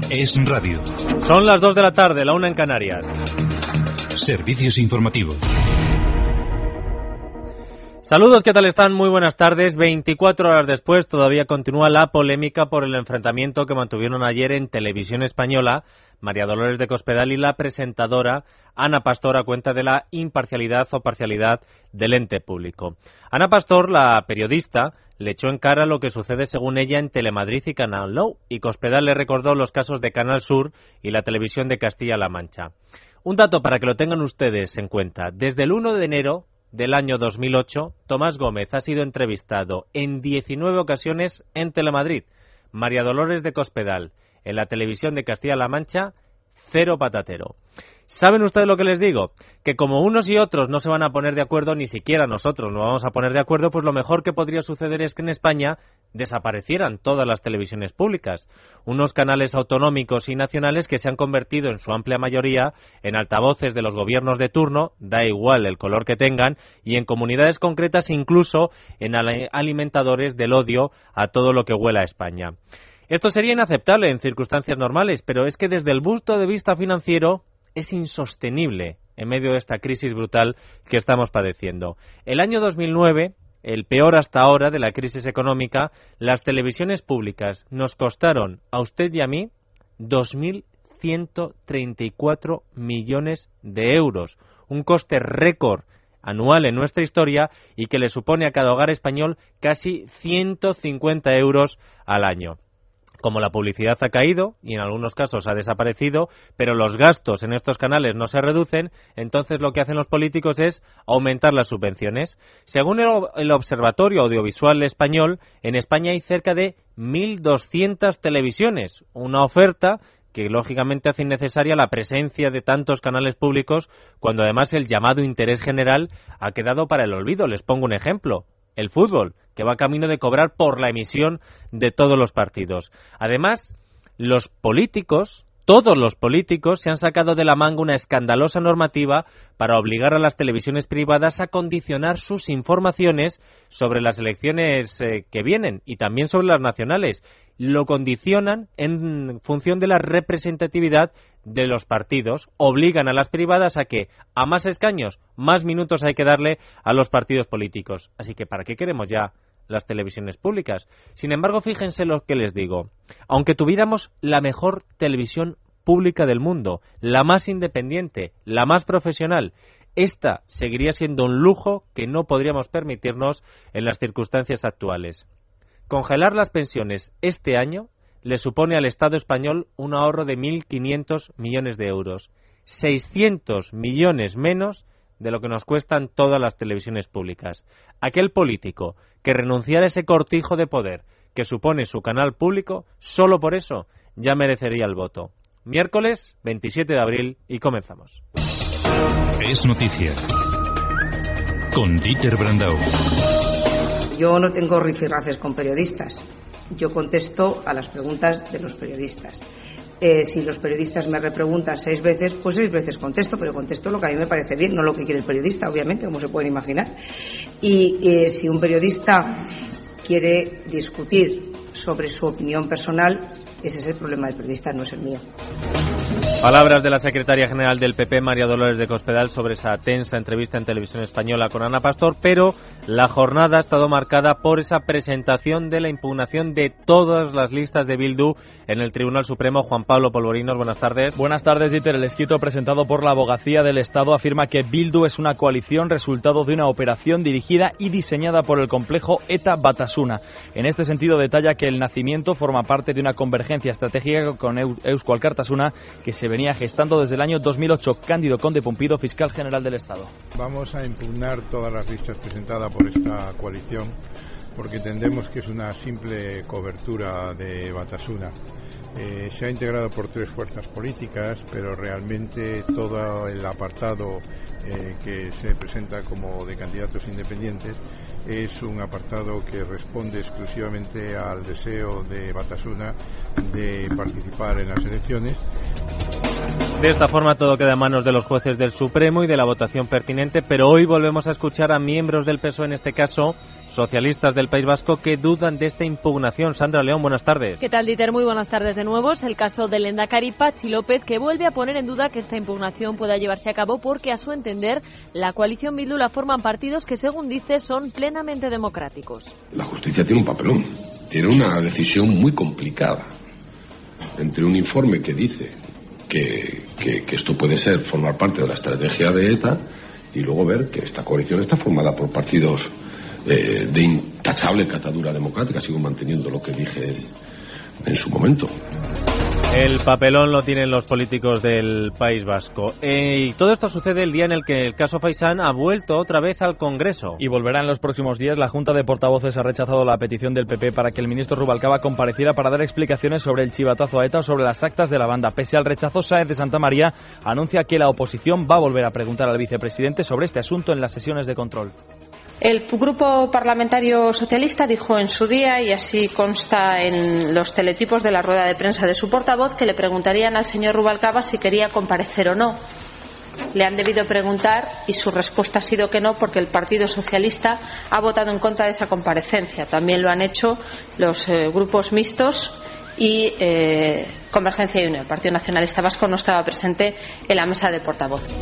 Es radio. Son las 2 de la tarde, la 1 en Canarias. Servicios informativos. Saludos, ¿qué tal están? Muy buenas tardes. 24 horas después todavía continúa la polémica por el enfrentamiento que mantuvieron ayer en Televisión Española María Dolores de Cospedal y la presentadora Ana Pastor a cuenta de la imparcialidad o parcialidad del ente público. Ana Pastor, la periodista, le echó en cara lo que sucede según ella en Telemadrid y Canal Nou, y Cospedal le recordó los casos de Canal Sur y la televisión de Castilla-La Mancha. Un dato para que lo tengan ustedes en cuenta. Desde el 1 de enero del año 2008, Tomás Gómez ha sido entrevistado en 19 ocasiones en Telemadrid. María Dolores de Cospedal, en la televisión de Castilla-La Mancha, cero patatero. ¿Saben ustedes lo que les digo? Que como unos y otros no se van a poner de acuerdo, ni siquiera nosotros nos vamos a poner de acuerdo, pues lo mejor que podría suceder es que en España desaparecieran todas las televisiones públicas. Unos canales autonómicos y nacionales que se han convertido en su amplia mayoría en altavoces de los gobiernos de turno, da igual el color que tengan, y en comunidades concretas incluso en alimentadores del odio a todo lo que huela a España. Esto sería inaceptable en circunstancias normales, pero es que desde el punto de vista financiero es insostenible en medio de esta crisis brutal que estamos padeciendo. El año 2009, el peor hasta ahora de la crisis económica, las televisiones públicas nos costaron a usted y a mí 2.134 millones de euros, un coste récord anual en nuestra historia y que le supone a cada hogar español casi 150 euros al año. Como la publicidad ha caído y en algunos casos ha desaparecido, pero los gastos en estos canales no se reducen, entonces lo que hacen los políticos es aumentar las subvenciones. Según el Observatorio Audiovisual Español, en España hay cerca de 1.200 televisiones, una oferta que lógicamente hace innecesaria la presencia de tantos canales públicos cuando además el llamado interés general ha quedado para el olvido. Les pongo un ejemplo. El fútbol, que va camino de cobrar por la emisión de todos los partidos. Además, los políticos, todos los políticos, se han sacado de la manga una escandalosa normativa para obligar a las televisiones privadas a condicionar sus informaciones sobre las elecciones que vienen y también sobre las nacionales. Lo condicionan en función de la representatividad de los partidos, obligan a las privadas a que a más escaños, más minutos hay que darle a los partidos políticos. Así que ¿para qué queremos ya las televisiones públicas? Sin embargo, fíjense lo que les digo. Aunque tuviéramos la mejor televisión pública del mundo, la más independiente, la más profesional, esta seguiría siendo un lujo que no podríamos permitirnos en las circunstancias actuales. Congelar las pensiones este año le supone al Estado español un ahorro de 1.500 millones de euros, 600 millones menos de lo que nos cuestan todas las televisiones públicas. Aquel político que renunciara a ese cortijo de poder que supone su canal público, solo por eso ya merecería el voto. Miércoles 27 de abril y comenzamos. Es noticia. Con Dieter Brandau. Yo no tengo rifirrafes con periodistas. Yo contesto a las preguntas de los periodistas. Si los periodistas me repreguntan 6 veces, pues 6 veces contesto, pero contesto lo que a mí me parece bien, no lo que quiere el periodista, obviamente, como se pueden imaginar. Y si un periodista quiere discutir sobre su opinión personal, ese es el problema del periodista, no es el mío. Palabras de la secretaria general del PP, María Dolores de Cospedal, sobre esa tensa entrevista en Televisión Española con Ana Pastor, pero la jornada ha estado marcada por esa presentación de la impugnación de todas las listas de Bildu en el Tribunal Supremo. Juan Pablo Polvorinos, buenas tardes. Buenas tardes, Dieter. El escrito presentado por la Abogacía del Estado afirma que Bildu es una coalición resultado de una operación dirigida y diseñada por el complejo ETA-Batasuna. En este sentido, detalla que el nacimiento forma parte de una convergencia estratégica con Eusko Alkartasuna que se venía gestando desde el año 2008. Cándido Conde Pumpido, fiscal general del Estado. Vamos a impugnar todas las listas presentadas por esta coalición porque entendemos que es una simple cobertura de Batasuna. Se ha integrado por 3 fuerzas políticas, pero realmente todo el apartado que se presenta como de candidatos independientes es un apartado que responde exclusivamente al deseo de Batasuna de participar en las elecciones. De esta forma todo queda en manos de los jueces del Supremo y de la votación pertinente, pero hoy volvemos a escuchar a miembros del PSOE, en este caso socialistas del País Vasco, que dudan de esta impugnación. Sandra León, buenas tardes. ¿Qué tal, Dieter? Muy buenas tardes de nuevo. Es el caso del lehendakari Patxi López, que vuelve a poner en duda que esta impugnación pueda llevarse a cabo porque, a su entender, la coalición Bildu la forman partidos que, según dice, son plenamente democráticos. La justicia tiene un papelón, tiene una decisión muy complicada entre un informe que dice que esto puede formar parte de la estrategia de ETA y luego ver que esta coalición está formada por partidos de intachable catadura democrática. Sigo manteniendo lo que dije en su momento. El papelón lo tienen los políticos del País Vasco. Y todo esto sucede el día en el que el caso Faisán ha vuelto otra vez al Congreso. Y volverá en los próximos días. La Junta de Portavoces ha rechazado la petición del PP para que el ministro Rubalcaba compareciera para dar explicaciones sobre el chivatazo a ETA o sobre las actas de la banda. Pese al rechazo, Sáenz de Santamaría anuncia que la oposición va a volver a preguntar al vicepresidente sobre este asunto en las sesiones de control. El Grupo Parlamentario Socialista dijo en su día, y así consta en los teletipos de la rueda de prensa de su portavoz, que le preguntarían al señor Rubalcaba si quería comparecer o no. Le han debido preguntar y su respuesta ha sido que no, porque el Partido Socialista ha votado en contra de esa comparecencia. También lo han hecho los grupos mixtos y Convergencia y Unión. El Partido Nacionalista Vasco no estaba presente en la mesa de portavoces.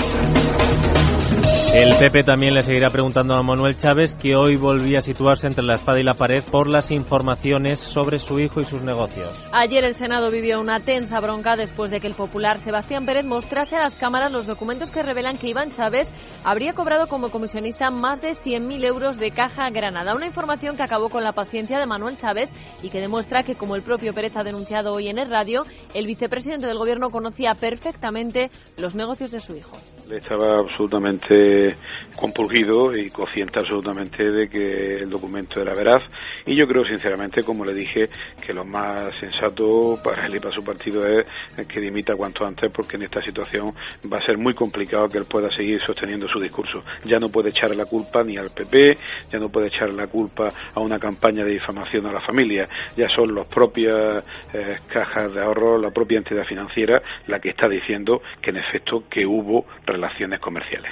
El PP también le seguirá preguntando a Manuel Chaves, que hoy volvía a situarse entre la espada y la pared por las informaciones sobre su hijo y sus negocios. Ayer el Senado vivió una tensa bronca después de que el popular Sebastián Pérez mostrase a las cámaras los documentos que revelan que Iván Chaves habría cobrado como comisionista más de 100.000 euros de Caja Granada. Una información que acabó con la paciencia de Manuel Chaves y que demuestra que, como el propio Pérez ha denunciado hoy en el radio, el vicepresidente del Gobierno conocía perfectamente los negocios de su hijo. Estaba absolutamente compungido y consciente absolutamente de que el documento era veraz, y yo creo sinceramente, como le dije, que lo más sensato para él y para su partido es que dimita cuanto antes, porque en esta situación va a ser muy complicado que él pueda seguir sosteniendo su discurso. Ya no puede echar la culpa ni al PP, ya no puede echar la culpa a una campaña de difamación a la familia, ya son las propias cajas de ahorro, la propia entidad financiera la que está diciendo que en efecto que hubo relaciones comerciales.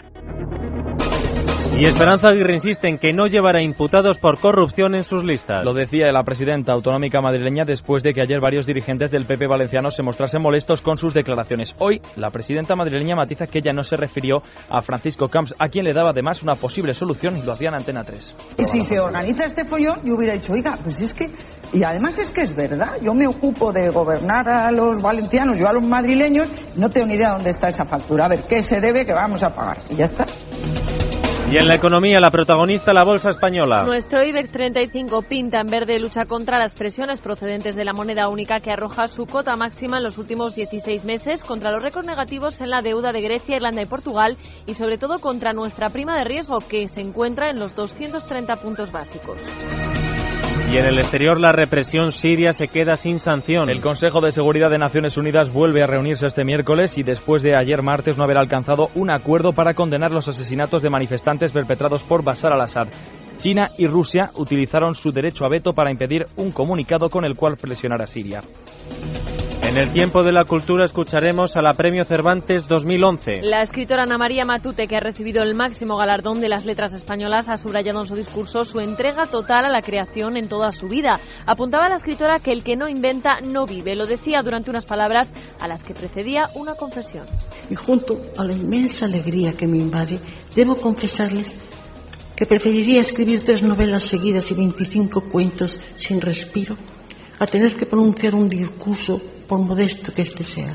Y Esperanza Aguirre insiste en que no llevará imputados por corrupción en sus listas. Lo decía la presidenta autonómica madrileña después de que ayer varios dirigentes del PP valenciano se mostrasen molestos con sus declaraciones. Hoy, la presidenta madrileña matiza que ella no se refirió a Francisco Camps, a quien le daba además una posible solución, y lo hacía en Antena 3. Y si se organiza este follón, yo hubiera dicho, oiga, pues es que... Y además es que es verdad, yo me ocupo de gobernar a los valencianos, yo a los madrileños, no tengo ni idea dónde está esa factura. A ver, ¿qué se debe que vamos a pagar? Y ya está. Y en la economía, la protagonista, la bolsa española. Nuestro IBEX 35 pinta en verde, lucha contra las presiones procedentes de la moneda única, que arroja su cota máxima en los últimos 16 meses, contra los récords negativos en la deuda de Grecia, Irlanda y Portugal, y sobre todo contra nuestra prima de riesgo, que se encuentra en los 230 puntos básicos. Y en el exterior, la represión siria se queda sin sanción. El Consejo de Seguridad de Naciones Unidas vuelve a reunirse este miércoles y después de ayer martes no haber alcanzado un acuerdo para condenar los asesinatos de manifestantes perpetrados por Bashar al-Assad. China y Rusia utilizaron su derecho a veto para impedir un comunicado con el cual presionar a Siria. En el tiempo de la cultura escucharemos a la Premio Cervantes 2011. La escritora Ana María Matute, que ha recibido el máximo galardón de las letras españolas, ha subrayado en su discurso su entrega total a la creación en toda su vida. Apuntaba a la escritora que el que no inventa no vive. Lo decía durante unas palabras a las que precedía una confesión. Y junto a la inmensa alegría que me invade, debo confesarles que preferiría escribir 3 novelas seguidas y 25 cuentos sin respiro a tener que pronunciar un discurso, por modesto que este sea.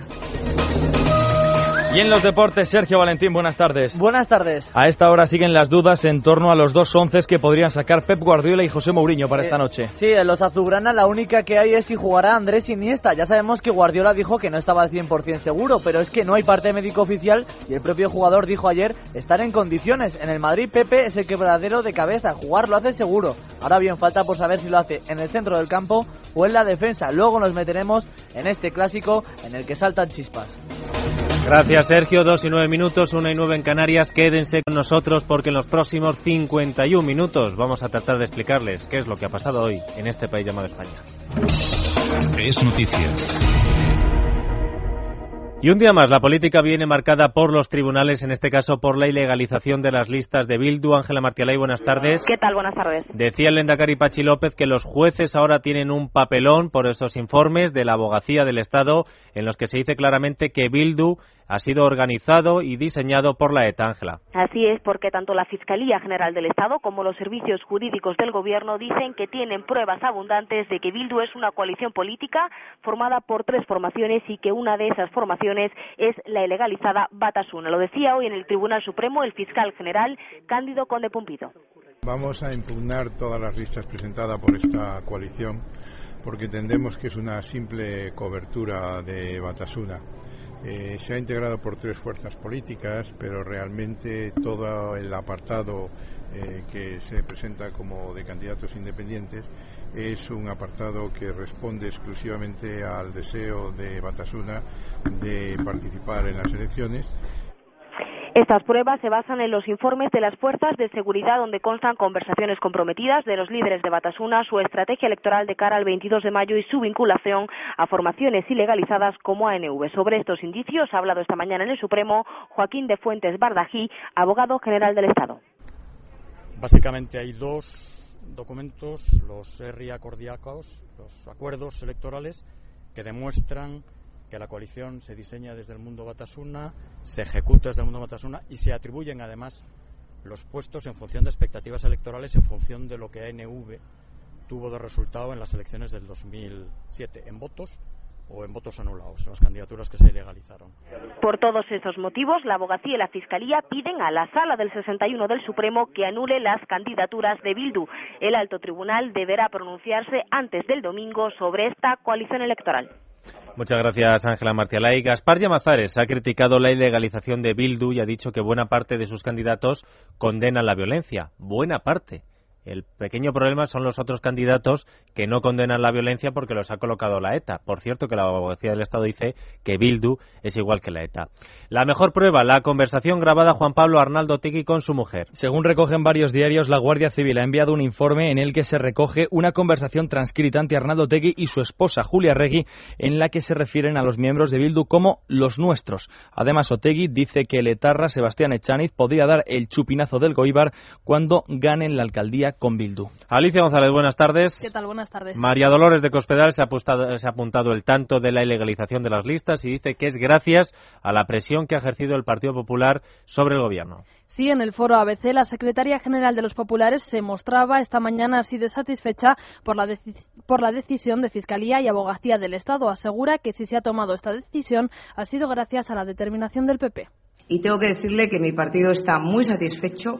Y en los deportes, Sergio Valentín, buenas tardes. Buenas tardes. A esta hora siguen las dudas en torno a los 2 onces que podrían sacar Pep Guardiola y José Mourinho para esta noche. Sí, en los azulgrana la única que hay es si jugará Andrés Iniesta. Ya sabemos que Guardiola dijo que no estaba al 100% seguro, pero es que no hay parte médico oficial y el propio jugador dijo ayer estar en condiciones. En el Madrid, Pepe es el quebradero de cabeza, jugar lo hace seguro. Ahora bien, falta por saber si lo hace en el centro del campo o en la defensa. Luego nos meteremos en este clásico en el que saltan chispas. Gracias, Sergio. 2 y 9 minutos, 1 y 9 en Canarias. Quédense con nosotros porque en los próximos 51 minutos vamos a tratar de explicarles qué es lo que ha pasado hoy en este país llamado España. Es noticia. Y un día más, la política viene marcada por los tribunales, en este caso por la ilegalización de las listas de Bildu. Ángela Martialay, buenas tardes. ¿Qué tal? Buenas tardes. Decía el lehendakari Patxi López que los jueces ahora tienen un papelón por esos informes de la Abogacía del Estado en los que se dice claramente que Bildu ha sido organizado y diseñado por la ETA. Ángela. Así es, porque tanto la Fiscalía General del Estado como los servicios jurídicos del Gobierno dicen que tienen pruebas abundantes de que Bildu es una coalición política formada por 3 formaciones y que una de esas formaciones es la ilegalizada Batasuna. Lo decía hoy en el Tribunal Supremo el fiscal general Cándido Conde Pumpido. Vamos a impugnar todas las listas presentadas por esta coalición porque entendemos que es una simple cobertura de Batasuna. Se ha integrado por 3 fuerzas políticas, pero realmente todo el apartado que se presenta como de candidatos independientes es un apartado que responde exclusivamente al deseo de Batasuna de participar en las elecciones. Estas pruebas se basan en los informes de las fuerzas de seguridad donde constan conversaciones comprometidas de los líderes de Batasuna, su estrategia electoral de cara al 22 de mayo y su vinculación a formaciones ilegalizadas como ANV. Sobre estos indicios ha hablado esta mañana en el Supremo Joaquín de Fuentes Bardají, abogado general del Estado. Básicamente hay 2 documentos, los RI acordíacos, los acuerdos electorales, que demuestran que la coalición se diseña desde el mundo Batasuna, se ejecuta desde el mundo Batasuna y se atribuyen además los puestos en función de expectativas electorales, en función de lo que ANV tuvo de resultado en las elecciones del 2007, en votos o en votos anulados, en las candidaturas que se ilegalizaron. Por todos estos motivos, la Abogacía y la Fiscalía piden a la Sala del 61 del Supremo que anule las candidaturas de Bildu. El alto tribunal deberá pronunciarse antes del domingo sobre esta coalición electoral. Muchas gracias, Ángela Martialay. Gaspar Llamazares ha criticado la ilegalización de Bildu y ha dicho que buena parte de sus candidatos condenan la violencia. Buena parte. El pequeño problema son los otros candidatos que no condenan la violencia porque los ha colocado la ETA. Por cierto, que la Abogacía del Estado dice que Bildu es igual que la ETA. La mejor prueba, la conversación grabada Juan Pablo Arnaldo Otegi con su mujer. Según recogen varios diarios, la Guardia Civil ha enviado un informe en el que se recoge una conversación transcrita entre Arnaldo Otegi y su esposa Julia Regui, en la que se refieren a los miembros de Bildu como los nuestros. Además, Otegi dice que el etarra Sebastián Echaniz podría dar el chupinazo del Goibar cuando ganen la alcaldía con Bildu. Alicia González, buenas tardes. ¿Qué tal? Buenas tardes. María Dolores de Cospedal se ha apuntado el tanto de la ilegalización de las listas y dice que es gracias a la presión que ha ejercido el Partido Popular sobre el Gobierno. Sí, en el foro ABC, la secretaria general de los populares se mostraba esta mañana así de satisfecha por la decisión de Fiscalía y Abogacía del Estado. Asegura que si se ha tomado esta decisión ha sido gracias a la determinación del PP. Y tengo que decirle que mi partido está muy satisfecho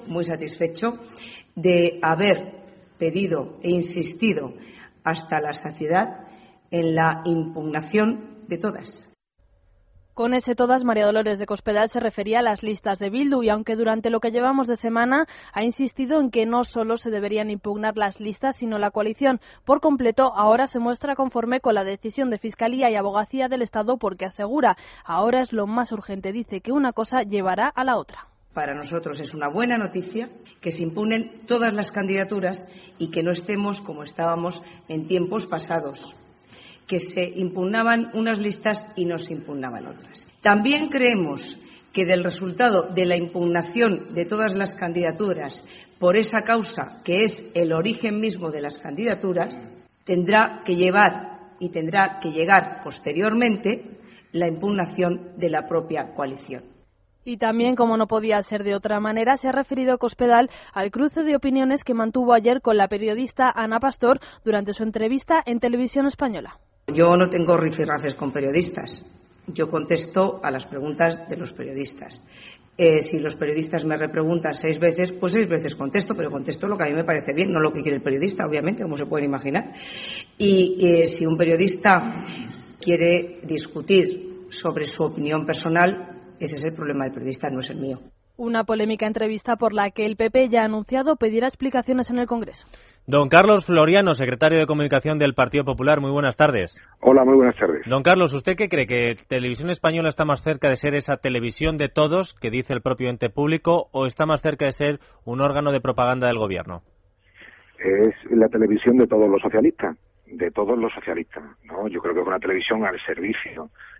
de haber pedido e insistido hasta la saciedad en la impugnación de todas. Con ese todas, María Dolores de Cospedal se refería a las listas de Bildu y aunque durante lo que llevamos de semana ha insistido en que no solo se deberían impugnar las listas sino la coalición por completo, ahora se muestra conforme con la decisión de Fiscalía y Abogacía del Estado porque asegura ahora es lo más urgente, dice que una cosa llevará a la otra. Para nosotros es una buena noticia que se impugnen todas las candidaturas y que no estemos como estábamos en tiempos pasados, que se impugnaban unas listas y no se impugnaban otras. También creemos que del resultado de la impugnación de todas las candidaturas por esa causa que es el origen mismo de las candidaturas, tendrá que llegar posteriormente la impugnación de la propia coalición. Y también, como no podía ser de otra manera, se ha referido Cospedal al cruce de opiniones que mantuvo ayer con la periodista Ana Pastor durante su entrevista en Televisión Española. Yo no tengo rifirrafes con periodistas. Yo contesto a las preguntas de los periodistas. Si los periodistas me repreguntan 6 veces, pues 6 veces contesto, pero contesto lo que a mí me parece bien, no lo que quiere el periodista, obviamente, como se pueden imaginar. Y si un periodista quiere discutir sobre su opinión personal, ese es el problema del periodista, no es el mío. Una polémica entrevista por la que el PP ya ha anunciado pedirá explicaciones en el Congreso. Don Carlos Floriano, secretario de Comunicación del Partido Popular, muy buenas tardes. Hola, muy buenas tardes. Don Carlos, ¿usted qué cree? ¿Que Televisión Española está más cerca de ser esa televisión de todos, que dice el propio ente público, o está más cerca de ser un órgano de propaganda del Gobierno? Es la televisión de todos los socialistas, ¿no? Yo creo que es una televisión al servicio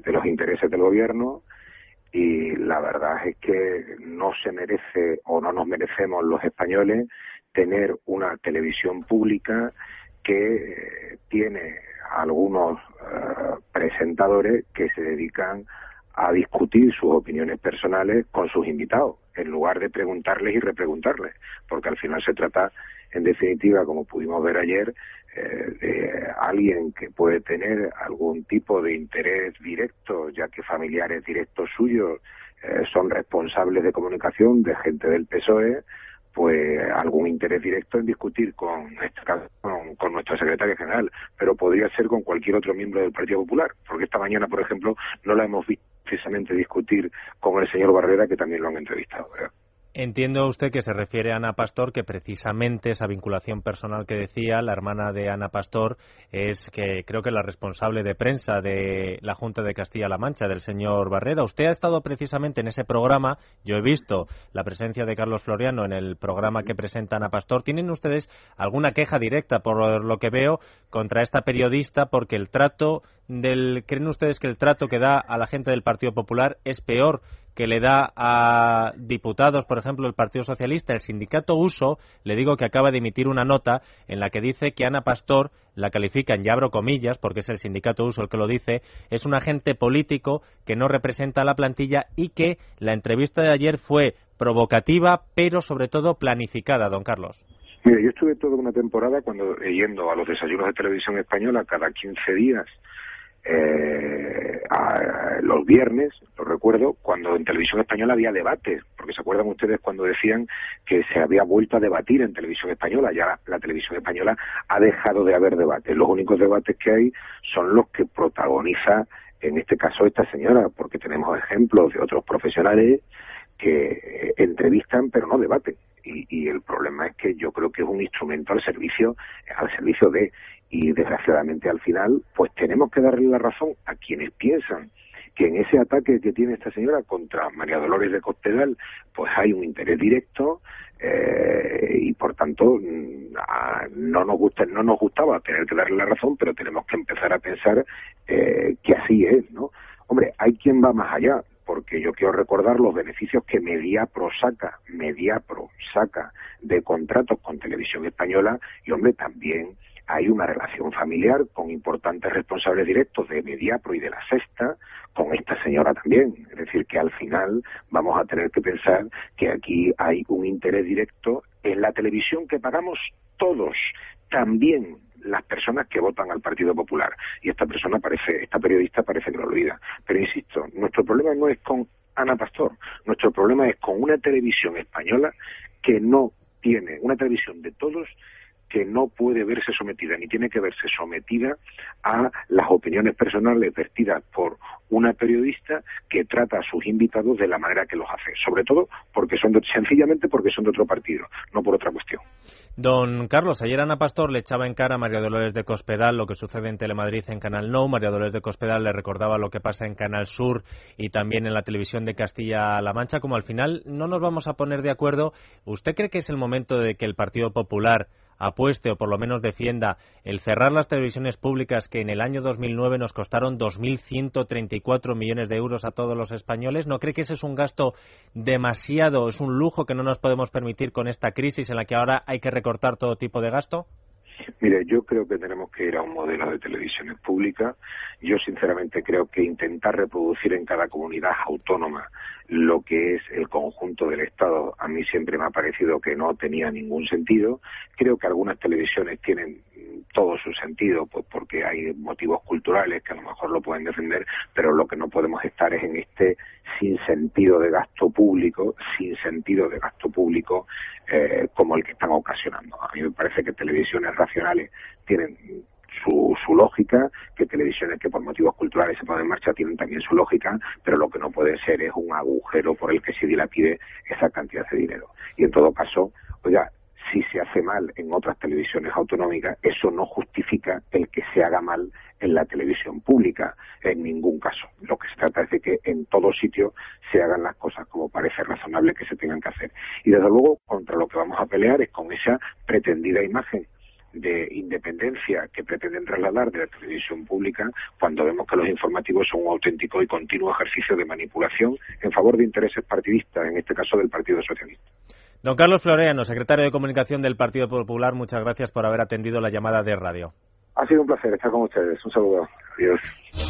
de los intereses del gobierno, y la verdad es que no se merece o no nos merecemos los españoles tener una televisión pública que tiene algunos presentadores que se dedican a discutir sus opiniones personales con sus invitados, en lugar de preguntarles y repreguntarles, porque al final se trata, en definitiva, como pudimos ver ayer, de alguien que puede tener algún tipo de interés directo, ya que familiares directos suyos son responsables de comunicación de gente del PSOE, pues algún interés directo en discutir con nuestra secretaria general, pero podría ser con cualquier otro miembro del Partido Popular, porque esta mañana, por ejemplo, no la hemos visto precisamente discutir con el señor Barrera, que también lo han entrevistado, ¿verdad? Entiendo usted que se refiere a Ana Pastor, que precisamente esa vinculación personal que decía, la hermana de Ana Pastor, es que creo que la responsable de prensa de la Junta de Castilla-La Mancha, del señor Barrera. Usted ha estado precisamente en ese programa, yo he visto la presencia de Carlos Floriano en el programa que presenta Ana Pastor. ¿Tienen ustedes alguna queja directa, por lo que veo, contra esta periodista? Porque el trato ¿creen ustedes que el trato que da a la gente del Partido Popular es peor que le da a diputados, por ejemplo, el Partido Socialista? El sindicato Uso, le digo que acaba de emitir una nota en la que dice que Ana Pastor, la califican, y abro comillas, porque es el sindicato Uso el que lo dice, es un agente político que no representa a la plantilla y que la entrevista de ayer fue provocativa, pero sobre todo planificada, don Carlos. Mire, yo estuve toda una temporada yendo a los desayunos de Televisión Española cada 15 días, los viernes, lo recuerdo, cuando en Televisión Española había debates, porque se acuerdan ustedes cuando decían que se había vuelto a debatir en Televisión Española. Ya la Televisión Española ha dejado de haber debates. Los únicos debates que hay son los que protagoniza, en este caso, esta señora, porque tenemos ejemplos de otros profesionales que entrevistan pero no debaten. Y el problema es que yo creo que es un instrumento al servicio de, y desgraciadamente al final pues tenemos que darle la razón a quienes piensan que en ese ataque que tiene esta señora contra María Dolores de Cospedal pues hay un interés directo, y por tanto no nos gustaba tener que darle la razón, pero tenemos que empezar a pensar que así es, ¿no? Hombre, hay quien va más allá, porque yo quiero recordar los beneficios que Mediapro saca de contratos con Televisión Española, y hombre, también hay una relación familiar con importantes responsables directos de Mediapro y de La Sexta, con esta señora también. Es decir, que al final vamos a tener que pensar que aquí hay un interés directo en la televisión que pagamos todos, también las personas que votan al Partido Popular. Y esta periodista parece que lo olvida. Pero insisto, nuestro problema no es con Ana Pastor, nuestro problema es con una televisión española que no tiene, una televisión de todos, que no puede verse sometida, ni tiene que verse sometida a las opiniones personales vertidas por una periodista que trata a sus invitados de la manera que los hace, sobre todo sencillamente porque son de otro partido, no por otra cuestión. Don Carlos, ayer Ana Pastor le echaba en cara a María Dolores de Cospedal lo que sucede en Telemadrid en Canal Nou. María Dolores de Cospedal le recordaba lo que pasa en Canal Sur y también en la televisión de Castilla-La Mancha. Como al final no nos vamos a poner de acuerdo, ¿usted cree que es el momento de que el Partido Popular apueste o por lo menos defienda el cerrar las televisiones públicas que en el año 2009 nos costaron 2.134 millones de euros a todos los españoles? ¿No cree que ese es un gasto demasiado, es un lujo que no nos podemos permitir con esta crisis en la que ahora hay que recortar todo tipo de gasto? Mire, yo creo que tenemos que ir a un modelo de televisiones públicas. Yo sinceramente creo que intentar reproducir en cada comunidad autónoma lo que es el conjunto del Estado, a mí siempre me ha parecido que no tenía ningún sentido. Creo que algunas televisiones tienen todo su sentido, pues porque hay motivos culturales que a lo mejor lo pueden defender, pero lo que no podemos estar es en este sinsentido de gasto público, como el que están ocasionando. A mí me parece que televisiones racionales tienen su lógica, que televisiones que por motivos culturales se ponen en marcha tienen también su lógica, pero lo que no puede ser es un agujero por el que se dilapide esa cantidad de dinero. Y en todo caso, oiga, si se hace mal en otras televisiones autonómicas, eso no justifica el que se haga mal en la televisión pública, en ningún caso. Lo que se trata es de que en todo sitio se hagan las cosas como parece razonable que se tengan que hacer. Y desde luego, contra lo que vamos a pelear es con esa pretendida imagen de independencia que pretenden trasladar de la televisión pública, cuando vemos que los informativos son un auténtico y continuo ejercicio de manipulación en favor de intereses partidistas, en este caso del Partido Socialista. Don Carlos Floreano, secretario de Comunicación del Partido Popular, muchas gracias por haber atendido la llamada de radio. Ha sido un placer estar con ustedes. Un saludo. Adiós.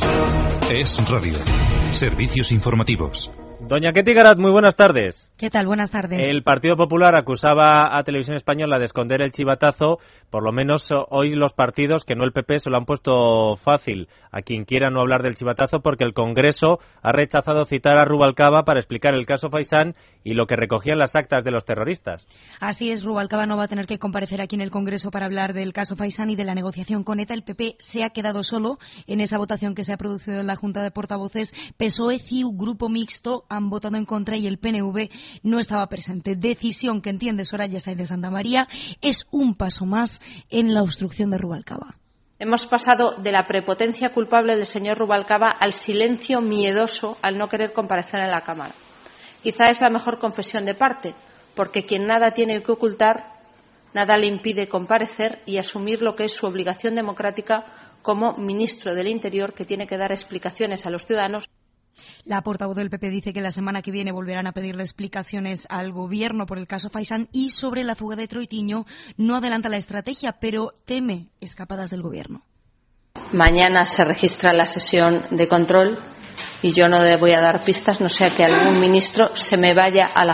Es Radio. Servicios informativos. Doña Ketty Garat, muy buenas tardes. ¿Qué tal? Buenas tardes. El Partido Popular acusaba a Televisión Española de esconder el chivatazo. Por lo menos hoy los partidos, que no el PP, se lo han puesto fácil a quien quiera no hablar del chivatazo, porque el Congreso ha rechazado citar a Rubalcaba para explicar el caso Faisán y lo que recogían las actas de los terroristas. Así es, Rubalcaba no va a tener que comparecer aquí en el Congreso para hablar del caso Faisán y de la negociación con ETA. El PP se ha quedado solo en esa votación que se ha producido en la Junta de Portavoces. PSOE, CiU, Grupo Mixto han votado en contra y el PNV no estaba presente. Decisión que entiende Soraya Sáenz de Santamaría es un paso más en la obstrucción de Rubalcaba. Hemos pasado de la prepotencia culpable del señor Rubalcaba al silencio miedoso al no querer comparecer en la Cámara. Quizá es la mejor confesión de parte, porque quien nada tiene que ocultar, nada le impide comparecer y asumir lo que es su obligación democrática como ministro del Interior, que tiene que dar explicaciones a los ciudadanos. La portavoz del PP dice que la semana que viene volverán a pedirle explicaciones al Gobierno por el caso Faisán y sobre la fuga de Troitiño. No adelanta la estrategia, pero teme escapadas del Gobierno. Mañana se registra la sesión de control y yo no voy a dar pistas, no sea que algún ministro se me dé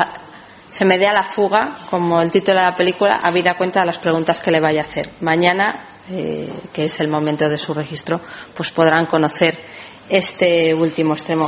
a la fuga, como el título de la película, habida cuenta de las preguntas que le vaya a hacer. Mañana, que es el momento de su registro, pues podrán conocer este último extremo.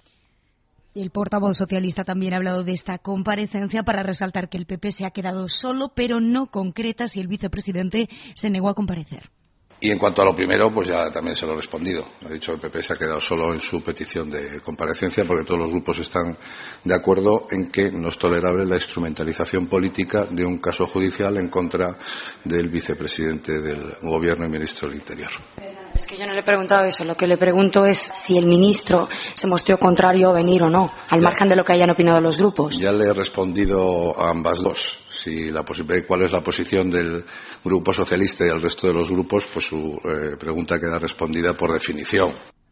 El portavoz socialista también ha hablado de esta comparecencia para resaltar que el PP se ha quedado solo, pero no concreta si el vicepresidente se negó a comparecer. Y en cuanto a lo primero, pues ya también se lo he respondido. Ha dicho el PP se ha quedado solo en su petición de comparecencia porque todos los grupos están de acuerdo en que no es tolerable la instrumentalización política de un caso judicial en contra del vicepresidente del Gobierno y ministro del Interior. Es que yo no le he preguntado eso. Lo que le pregunto es si el ministro se mostró contrario a venir o no, al margen de lo que hayan opinado los grupos. Ya le he respondido a ambas dos. Si cuál es la posición del Grupo Socialista y el resto de los grupos, pues su pregunta queda respondida por definición.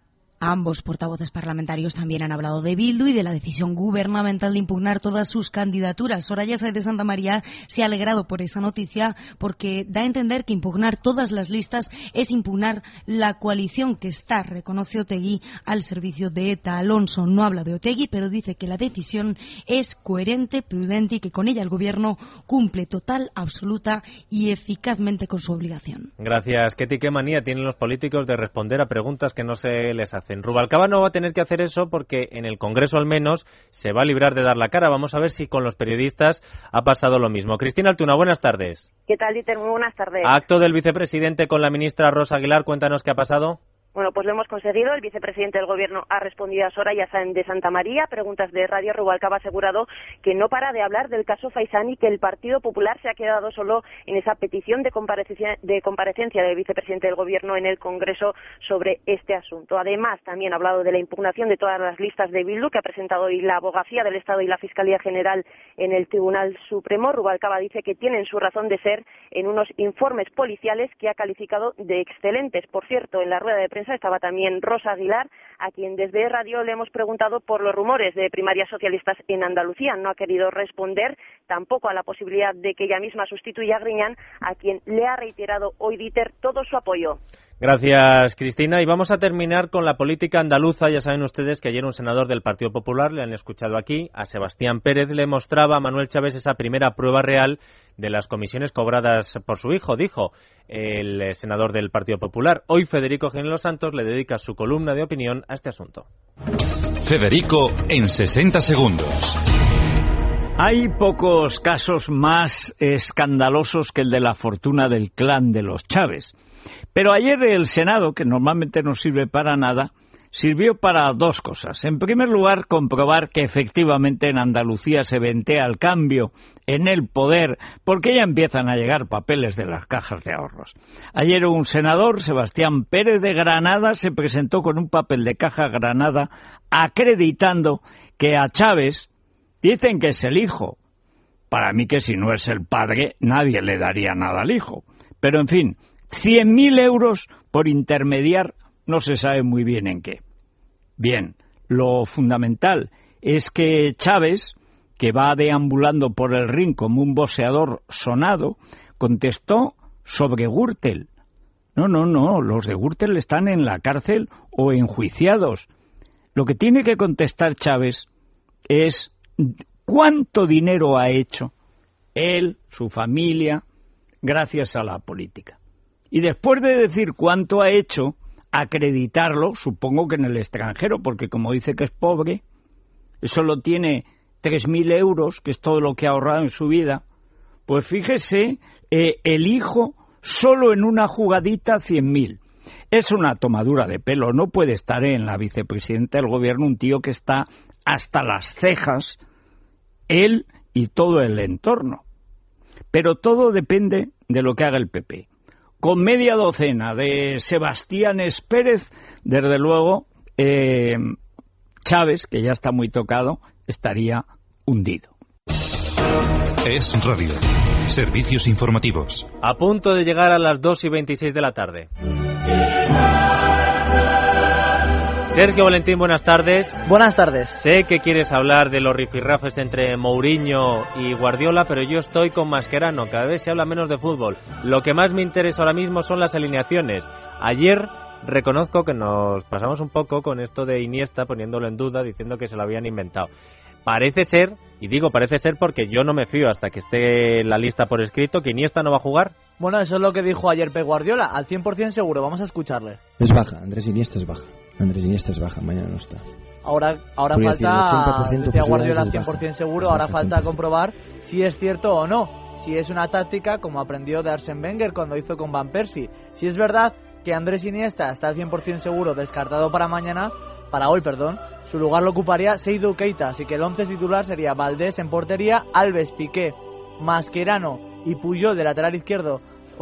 Ambos portavoces parlamentarios también han hablado de Bildu y de la decisión gubernamental de impugnar todas sus candidaturas. Soraya Sáenz de Santamaría se ha alegrado por esa noticia porque da a entender que impugnar todas las listas es impugnar la coalición que está, reconoce Otegi, al servicio de ETA. Alonso no habla de Otegi, pero dice que la decisión es coherente, prudente y que con ella el Gobierno cumple total, absoluta y eficazmente con su obligación. Gracias, Ketty. ¿Qué manía tienen los políticos de responder a preguntas que no se les hacen? Rubalcaba no va a tener que hacer eso porque en el Congreso al menos se va a librar de dar la cara. Vamos a ver si con los periodistas ha pasado lo mismo. Cristina Altuna, buenas tardes. ¿Qué tal, Dieter? Muy buenas tardes. Acto del vicepresidente con la ministra Rosa Aguilar. Cuéntanos qué ha pasado. Bueno, pues lo hemos conseguido. El vicepresidente del Gobierno ha respondido a Soraya Sáenz de Santamaría. Preguntas de Radio. Rubalcaba ha asegurado que no para de hablar del caso Faisán y que el Partido Popular se ha quedado solo en esa petición de comparecencia del vicepresidente del Gobierno en el Congreso sobre este asunto. Además, también ha hablado de la impugnación de todas las listas de Bildu que ha presentado hoy la Abogacía del Estado y la Fiscalía General en el Tribunal Supremo. Rubalcaba dice que tienen su razón de ser en unos informes policiales que ha calificado de excelentes. Por cierto, en la rueda de prensa estaba también Rosa Aguilar, a quien desde Radio le hemos preguntado por los rumores de primarias socialistas en Andalucía. No ha querido responder tampoco a la posibilidad de que ella misma sustituya a Griñán, a quien le ha reiterado hoy Dieter todo su apoyo. Gracias, Cristina. Y vamos a terminar con la política andaluza. Ya saben ustedes que ayer un senador del Partido Popular, le han escuchado aquí, a Sebastián Pérez, le mostraba a Manuel Chávez esa primera prueba real de las comisiones cobradas por su hijo, dijo el senador del Partido Popular. Hoy Federico Jiménez Los Santos le dedica su columna de opinión a este asunto. Federico en 60 segundos. Hay pocos casos más escandalosos que el de la fortuna del clan de los Chávez. Pero ayer el Senado, que normalmente no sirve para nada, sirvió para dos cosas. En primer lugar, comprobar que efectivamente en Andalucía se ventea el cambio en el poder, porque ya empiezan a llegar papeles de las cajas de ahorros. Ayer un senador, Sebastián Pérez de Granada, se presentó con un papel de Caja Granada acreditando que a Chávez dicen que es el hijo. Para mí que si no es el padre, nadie le daría nada al hijo. Pero en fin, 100.000 euros por intermediar no se sabe muy bien en qué. Bien, lo fundamental es que Chávez, que va deambulando por el ring como un boxeador sonado, contestó sobre Gürtel. No, los de Gürtel están en la cárcel o enjuiciados. Lo que tiene que contestar Chávez es cuánto dinero ha hecho él, su familia, gracias a la política. Y después de decir cuánto ha hecho, acreditarlo, supongo que en el extranjero, porque como dice que es pobre, solo tiene 3.000 euros, que es todo lo que ha ahorrado en su vida, pues fíjese, el hijo solo en una jugadita 100.000. Es una tomadura de pelo, no puede estar en la vicepresidenta del gobierno un tío que está hasta las cejas, él y todo el entorno. Pero todo depende de lo que haga el PP. Con media docena de Sebastián Pérez, desde luego, Chávez, que ya está muy tocado, estaría hundido. Es Radio. Servicios informativos. A punto de llegar a las 2:26 de la tarde. Sergio Valentín, buenas tardes. Buenas tardes. Sé que quieres hablar de los rifirrafes entre Mourinho y Guardiola, pero yo estoy con Mascherano. Cada vez se habla menos de fútbol. Lo que más me interesa ahora mismo son las alineaciones. Ayer reconozco que nos pasamos un poco con esto de Iniesta, poniéndolo en duda, diciendo que se lo habían inventado. Parece ser, y digo parece ser porque yo no me fío hasta que esté la lista por escrito, que Iniesta no va a jugar. Bueno, eso es lo que dijo ayer Pep Guardiola, al 100% seguro, vamos a escucharle. Es baja, Andrés Iniesta es baja, mañana no está. Ahora falta, decía Guardiola al 100% seguro, ahora falta comprobar si es cierto o no, si es una táctica como aprendió de Arsène Wenger cuando hizo con Van Persie. Si es verdad que Andrés Iniesta está al 100% seguro, descartado para hoy, su lugar lo ocuparía Seydou Keita, así que el 11 titular sería Valdés en portería, Alves, Piqué, Mascherano y Puyol de lateral izquierdo,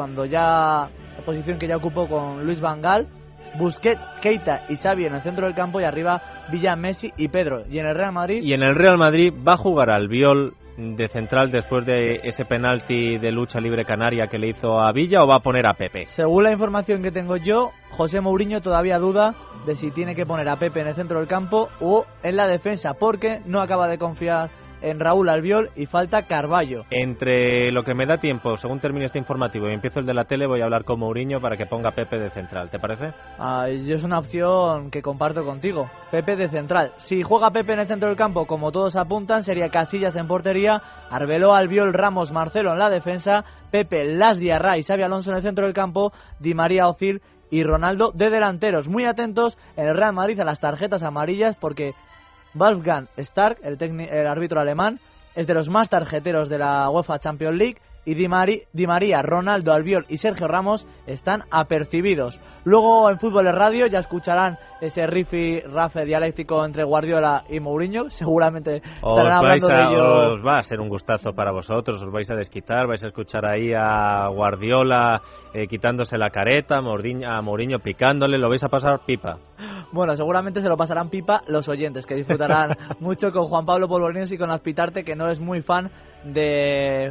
la posición que ya ocupó con Luis Van Gaal, Busquets, Keita y Xavi en el centro del campo y arriba Villa, Messi y Pedro. Y en el Real Madrid va a jugar Albiol de central después de ese penalti de lucha libre canaria que le hizo a Villa, o va a poner a Pepe. Según la información que tengo yo, José Mourinho todavía duda de si tiene que poner a Pepe en el centro del campo o en la defensa, porque no acaba de confiar en Raúl Albiol y falta Carballo. Entre lo que me da tiempo, según termine este informativo y empiezo el de la tele, voy a hablar con Mourinho para que ponga a Pepe de central, ¿te parece? Yo es una opción que comparto contigo, Pepe de central. Si juega Pepe en el centro del campo, como todos apuntan, sería Casillas en portería, Arbeloa, Albiol, Ramos, Marcelo en la defensa, Pepe, Las Diarra y Xabi Alonso en el centro del campo, Di María, Ozil y Ronaldo de delanteros. Muy atentos en el Real Madrid a las tarjetas amarillas, porque Wolfgang Stark, el árbitro alemán, es de los más tarjeteros de la UEFA Champions League, y Di María, Ronaldo, Albiol y Sergio Ramos están apercibidos. Luego en Fútbol de Radio ya escucharán ese rifi-rafe dialéctico entre Guardiola y Mourinho. Seguramente estarán hablando de ello. Os va a ser un gustazo para vosotros, os vais a desquitar, vais a escuchar ahí a Guardiola quitándose la careta, a Mourinho picándole, lo vais a pasar pipa. Bueno, seguramente se lo pasarán pipa los oyentes, que disfrutarán mucho con Juan Pablo Polvorines y con Azpitarte, que no es muy fan de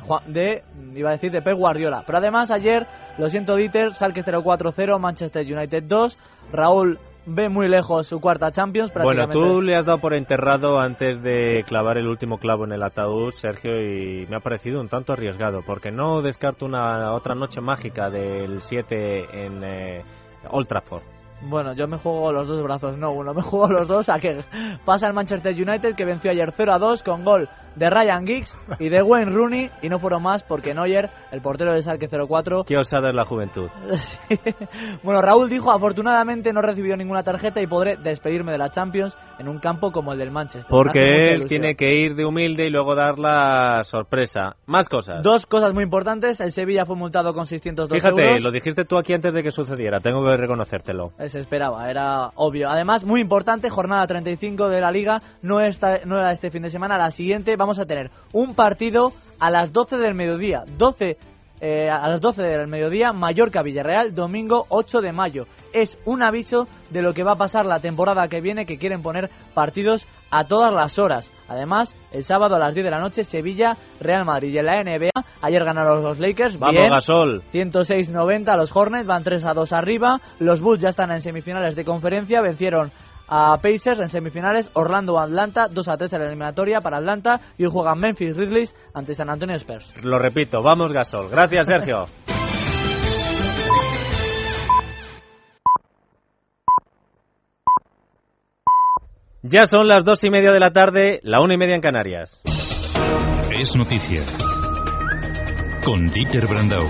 Pep Guardiola. Pero además ayer, lo siento Dieter, Schalke 0-4-0, Manchester United 2, Raúl ve muy lejos su cuarta Champions. Bueno, tú le has dado por enterrado antes de clavar el último clavo en el ataúd, Sergio, y me ha parecido un tanto arriesgado, porque no descarto una otra noche mágica del 7 en Old Trafford. Bueno, yo me juego los dos brazos, no uno, me juego los dos a que pasa el Manchester United, que venció ayer 0-2 con gol de Ryan Giggs y de Wayne Rooney, y no fueron más porque Neuer, el portero de Schalke 0-4... Qué osada es la juventud. Sí. Bueno, Raúl dijo, afortunadamente no recibió ninguna tarjeta y podré despedirme de la Champions en un campo como el del Manchester. Porque él tiene que ir de humilde y luego dar la sorpresa. Más cosas. Dos cosas muy importantes, el Sevilla fue multado con 602 euros. Fíjate, lo dijiste tú aquí antes de que sucediera, tengo que reconocértelo. Se esperaba, era obvio. Además, muy importante, jornada 35 de la Liga, no era este fin de semana, la siguiente vamos a tener un partido a las 12 del mediodía, 12 a las 12 del mediodía, Mallorca-Villarreal, domingo 8 de mayo. Es un aviso de lo que va a pasar la temporada que viene, que quieren poner partidos a todas las horas. Además, el sábado a las 10 de la noche, Sevilla-Real Madrid. Y en la NBA, ayer ganaron los Lakers. ¡Vamos, bien, Gasol! 106-90 los Hornets, van 3-2 arriba. Los Bulls ya están en semifinales de conferencia, vencieron a Pacers en semifinales. Orlando-Atlanta, 2-3 en la eliminatoria para Atlanta. Y hoy juegan Memphis Grizzlies ante San Antonio Spurs. Lo repito, vamos Gasol. Gracias, Sergio. Ya son las 2:30 de la tarde, la 1:30 en Canarias. Es noticia. Con Dieter Brandau.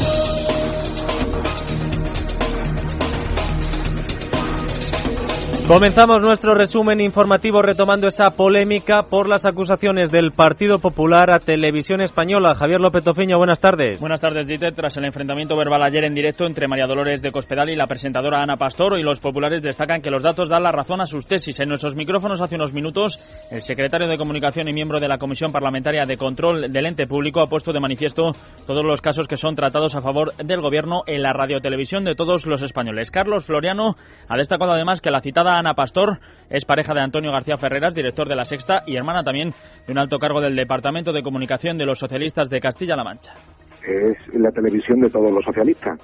Comenzamos nuestro resumen informativo retomando esa polémica por las acusaciones del Partido Popular a Televisión Española. Javier López Tofiño, buenas tardes. Buenas tardes, Dieter. Tras el enfrentamiento verbal ayer en directo entre María Dolores de Cospedal y la presentadora Ana Pastor, hoy los populares destacan que los datos dan la razón a sus tesis. En nuestros micrófonos hace unos minutos, el secretario de Comunicación y miembro de la Comisión Parlamentaria de Control del Ente Público ha puesto de manifiesto todos los casos que son tratados a favor del Gobierno en la radiotelevisión de todos los españoles. Carlos Floriano ha destacado además que la citada Ana Pastor es pareja de Antonio García Ferreras, director de La Sexta y hermana también de un alto cargo del Departamento de Comunicación de los socialistas de Castilla-La Mancha. Es la televisión de todos los socialistas,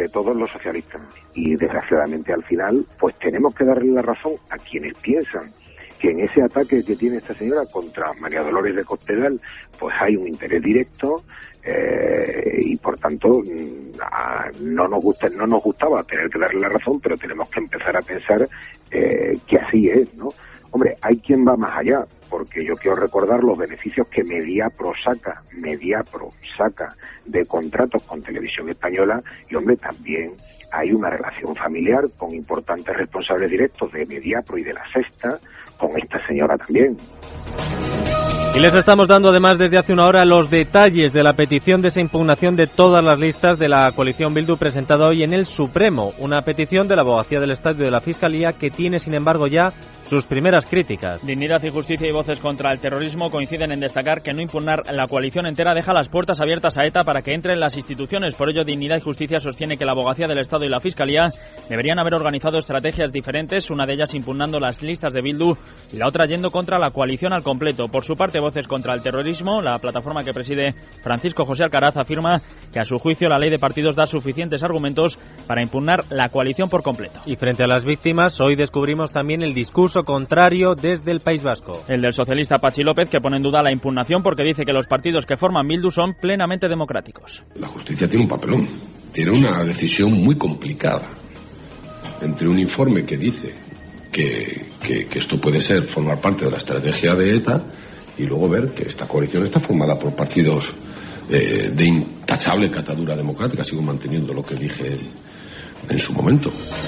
y desgraciadamente al final pues tenemos que darle la razón a quienes piensan que en ese ataque que tiene esta señora contra María Dolores de Cospedal pues hay un interés directo y por tanto no nos gustaba tener que darle la razón, pero tenemos que empezar a pensar que así es, ¿no? Hombre, hay quien va más allá, porque yo quiero recordar los beneficios que Mediapro saca de contratos con Televisión Española, y hombre, también hay una relación familiar con importantes responsables directos de Mediapro y de La Sexta con esta señora también. Y les estamos dando además desde hace una hora los detalles de la petición de esa impugnación de todas las listas de la coalición Bildu presentada hoy en el Supremo. Una petición de la Abogacía del Estado y de la Fiscalía que tiene, sin embargo, ya sus primeras críticas. Dignidad y Justicia y Voces contra el Terrorismo coinciden en destacar que no impugnar la coalición entera deja las puertas abiertas a ETA para que entre en las instituciones. Por ello, Dignidad y Justicia sostiene que la Abogacía del Estado y la Fiscalía deberían haber organizado estrategias diferentes, una de ellas impugnando las listas de Bildu y la otra yendo contra la coalición al completo. Por su parte, Voces contra el Terrorismo, la plataforma que preside Francisco José Alcaraz, afirma que a su juicio la ley de partidos da suficientes argumentos para impugnar la coalición por completo. Y frente a las víctimas, hoy descubrimos también el discurso contrario desde el País Vasco. El del socialista Patxi López, que pone en duda la impugnación porque dice que los partidos que forman Bildu son plenamente democráticos. La justicia tiene un papelón, tiene una decisión muy complicada entre un informe que dice que esto puede formar parte de la estrategia de ETA y luego ver que esta coalición está formada por partidos de intachable catadura democrática. Sigo manteniendo lo que dije en su momento.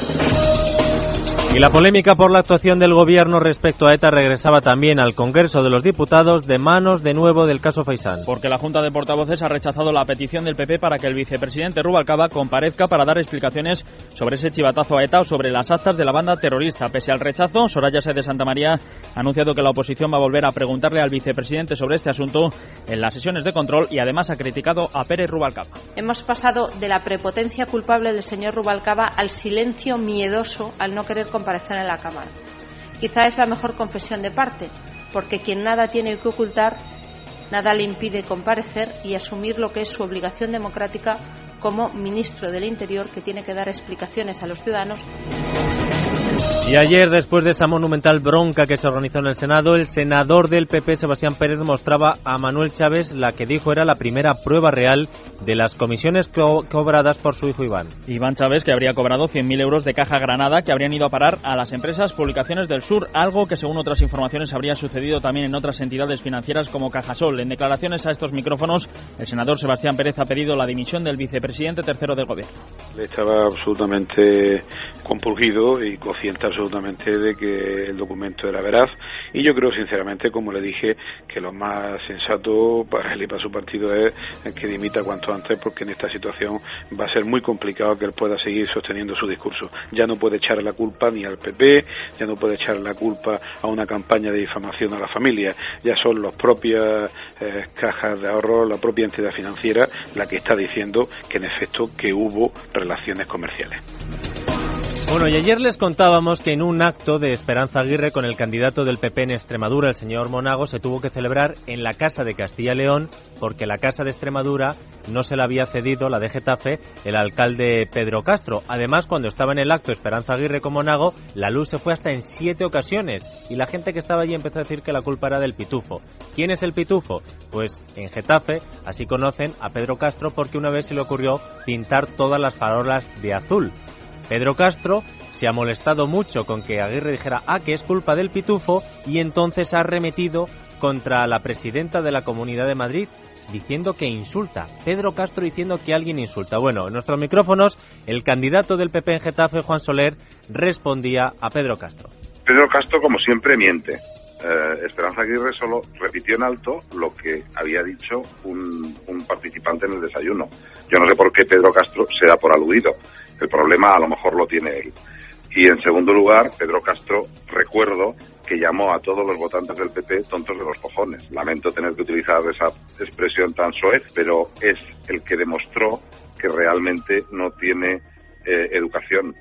Y la polémica por la actuación del Gobierno respecto a ETA regresaba también al Congreso de los Diputados de manos de nuevo del caso Faisán. Porque la Junta de Portavoces ha rechazado la petición del PP para que el vicepresidente Rubalcaba comparezca para dar explicaciones sobre ese chivatazo a ETA o sobre las actas de la banda terrorista. Pese al rechazo, Soraya Sáez de Santamaría ha anunciado que la oposición va a volver a preguntarle al vicepresidente sobre este asunto en las sesiones de control y además ha criticado a Pérez Rubalcaba. Hemos pasado de la prepotencia culpable del señor Rubalcaba al silencio miedoso al no querer comparecer en la Cámara. Quizá es la mejor confesión de parte, porque quien nada tiene que ocultar, nada le impide comparecer y asumir lo que es su obligación democrática como ministro del Interior, que tiene que dar explicaciones a los ciudadanos. Y ayer, después de esa monumental bronca que se organizó en el Senado, el senador del PP, Sebastián Pérez, mostraba a Manuel Chávez la que dijo era la primera prueba real de las comisiones cobradas por su hijo Iván. Iván Chávez, que habría cobrado 100.000 euros de Caja Granada, que habrían ido a parar a las empresas Publicaciones del Sur, algo que según otras informaciones habría sucedido también en otras entidades financieras como Cajasol. En declaraciones a estos micrófonos, el senador Sebastián Pérez ha pedido la dimisión del vicepresidente tercero del Gobierno. Estaba absolutamente compungido y consciente absolutamente de que el documento era veraz y yo creo sinceramente, como le dije, que lo más sensato para él y para su partido es que dimita cuanto antes, porque en esta situación va a ser muy complicado que él pueda seguir sosteniendo su discurso. Ya no puede echar la culpa ni al PP, ya no puede echar la culpa a una campaña de difamación a la familia, ya son las propias cajas de ahorro, la propia entidad financiera la que está diciendo que en efecto que hubo relaciones comerciales. Bueno, y ayer les contábamos que en un acto de Esperanza Aguirre con el candidato del PP en Extremadura, el señor Monago, se tuvo que celebrar en la Casa de Castilla y León, porque la Casa de Extremadura no se la había cedido, la de Getafe, el alcalde Pedro Castro. Además, cuando estaba en el acto Esperanza Aguirre con Monago, la luz se fue hasta en 7 ocasiones, y la gente que estaba allí empezó a decir que la culpa era del Pitufo. ¿Quién es el Pitufo? Pues en Getafe, así conocen a Pedro Castro, porque una vez se le ocurrió pintar todas las farolas de azul. Pedro Castro se ha molestado mucho con que Aguirre dijera que es culpa del Pitufo, y entonces ha arremetido contra la presidenta de la Comunidad de Madrid diciendo que insulta. Pedro Castro diciendo que alguien insulta. Bueno, en nuestros micrófonos el candidato del PP en Getafe, Juan Soler, respondía a Pedro Castro. Pedro Castro, como siempre, miente. Esperanza Aguirre solo repitió en alto lo que había dicho un participante en el desayuno. Yo no sé por qué Pedro Castro se da por aludido. El problema a lo mejor lo tiene él. Y en segundo lugar, Pedro Castro, recuerdo que llamó a todos los votantes del PP tontos de los cojones. Lamento tener que utilizar esa expresión tan soez, pero es el que demostró que realmente no tiene educación.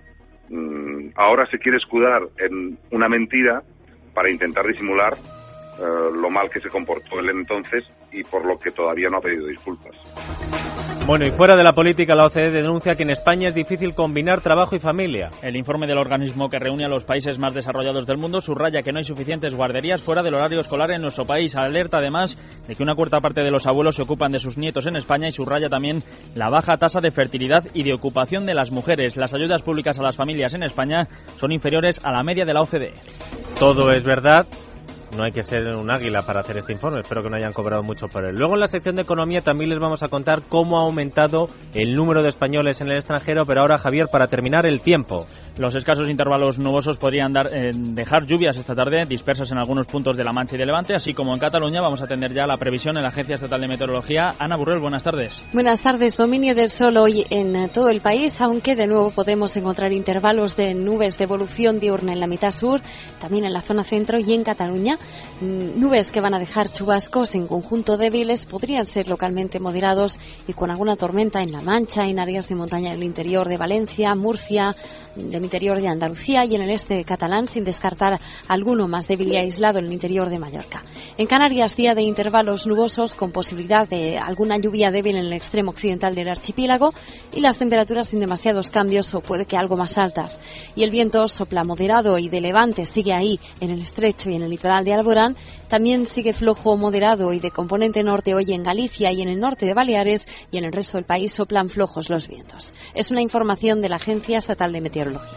Ahora se quiere escudar en una mentira para intentar disimular lo mal que se comportó él entonces y por lo que todavía no ha pedido disculpas. Bueno, y fuera de la política, la OCDE denuncia que en España es difícil combinar trabajo y familia. El informe del organismo que reúne a los países más desarrollados del mundo subraya que no hay suficientes guarderías fuera del horario escolar en nuestro país. Alerta además de que una cuarta parte de los abuelos se ocupan de sus nietos en España, y subraya también la baja tasa de fertilidad y de ocupación de las mujeres. Las ayudas públicas a las familias en España son inferiores a la media de la OCDE. Todo es verdad. No hay que ser un águila para hacer este informe, espero que no hayan cobrado mucho por él. Luego en la sección de economía también les vamos a contar cómo ha aumentado el número de españoles en el extranjero, pero ahora, Javier, para terminar, el tiempo. Los escasos intervalos nubosos podrían dejar lluvias esta tarde, dispersas en algunos puntos de La Mancha y de Levante, así como en Cataluña. Vamos a atender ya la previsión en la Agencia Estatal de Meteorología. Ana Burrell, buenas tardes. Buenas tardes. Dominio del sol hoy en todo el país, aunque de nuevo podemos encontrar intervalos de nubes de evolución diurna en la mitad sur, también en la zona centro y en Cataluña. Nubes que van a dejar chubascos en conjunto débiles, podrían ser localmente moderados y con alguna tormenta en La Mancha, en áreas de montaña del interior de Valencia, Murcia, del interior de Andalucía y en el este catalán, sin descartar alguno más débil y aislado en el interior de Mallorca. En Canarias, día de intervalos nubosos con posibilidad de alguna lluvia débil en el extremo occidental del archipiélago, y las temperaturas sin demasiados cambios o puede que algo más altas. Y el viento sopla moderado y de levante, sigue ahí en el estrecho y en el litoral de Alborán. También sigue flojo moderado y de componente norte hoy en Galicia y en el norte de Baleares, y en el resto del país soplan flojos los vientos. Es una información de la Agencia Estatal de Meteorología.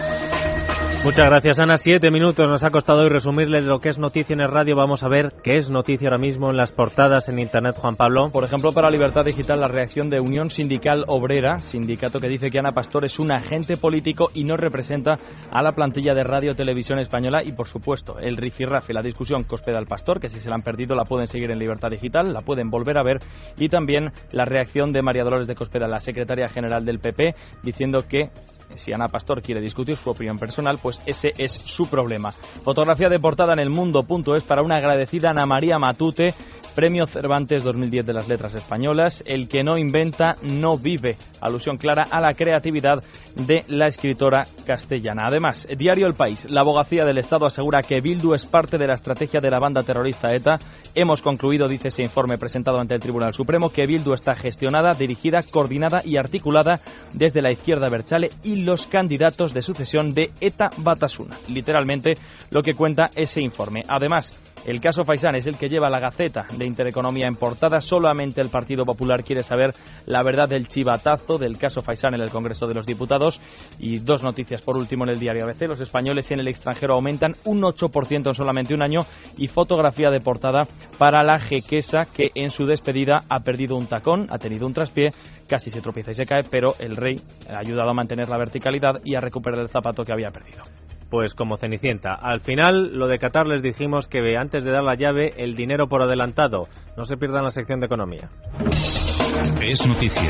Muchas gracias, Ana. 7 minutos nos ha costado hoy resumirles lo que es noticia en el radio. Vamos a ver qué es noticia ahora mismo en las portadas en Internet, Juan Pablo. Por ejemplo, para Libertad Digital, la reacción de Unión Sindical Obrera, sindicato que dice que Ana Pastor es un agente político y no representa a la plantilla de Radio Televisión Española. Y, por supuesto, el rifirrafe, la discusión Cospedal-Pastor, que si se la han perdido la pueden seguir en Libertad Digital, la pueden volver a ver. Y también la reacción de María Dolores de Cospedal, la secretaria general del PP, diciendo que si Ana Pastor quiere discutir su opinión personal, pues ese es su problema. Fotografía de portada en elmundo.es para una agradecida Ana María Matute, Premio Cervantes 2010 de las Letras Españolas. El que no inventa, no vive. Alusión clara a la creatividad de la escritora castellana. Además, Diario El País. La abogacía del Estado asegura que Bildu es parte de la estrategia de la banda terrorista ETA. Hemos concluido, dice ese informe presentado ante el Tribunal Supremo, que Bildu está gestionada, dirigida, coordinada y articulada desde la izquierda abertzale y los candidatos de sucesión de ETA Batasuna. Literalmente lo que cuenta ese informe. Además, el caso Faisán es el que lleva la Gaceta de Intereconomía en portada. Solamente el Partido Popular quiere saber la verdad del chivatazo del caso Faisán en el Congreso de los Diputados. Y dos noticias por último en el diario ABC. Los españoles en el extranjero aumentan un 8% en solamente un año. Y fotografía de portada para la jequesa, que en su despedida ha perdido un tacón, ha tenido un traspié, casi se tropieza y se cae, pero el rey ha ayudado a mantener la verticalidad y a recuperar el zapato que había perdido. pues como Cenicienta. Al final, lo de Qatar les dijimos que antes de dar la llave, el dinero por adelantado. No se pierdan la sección de economía. Es noticia.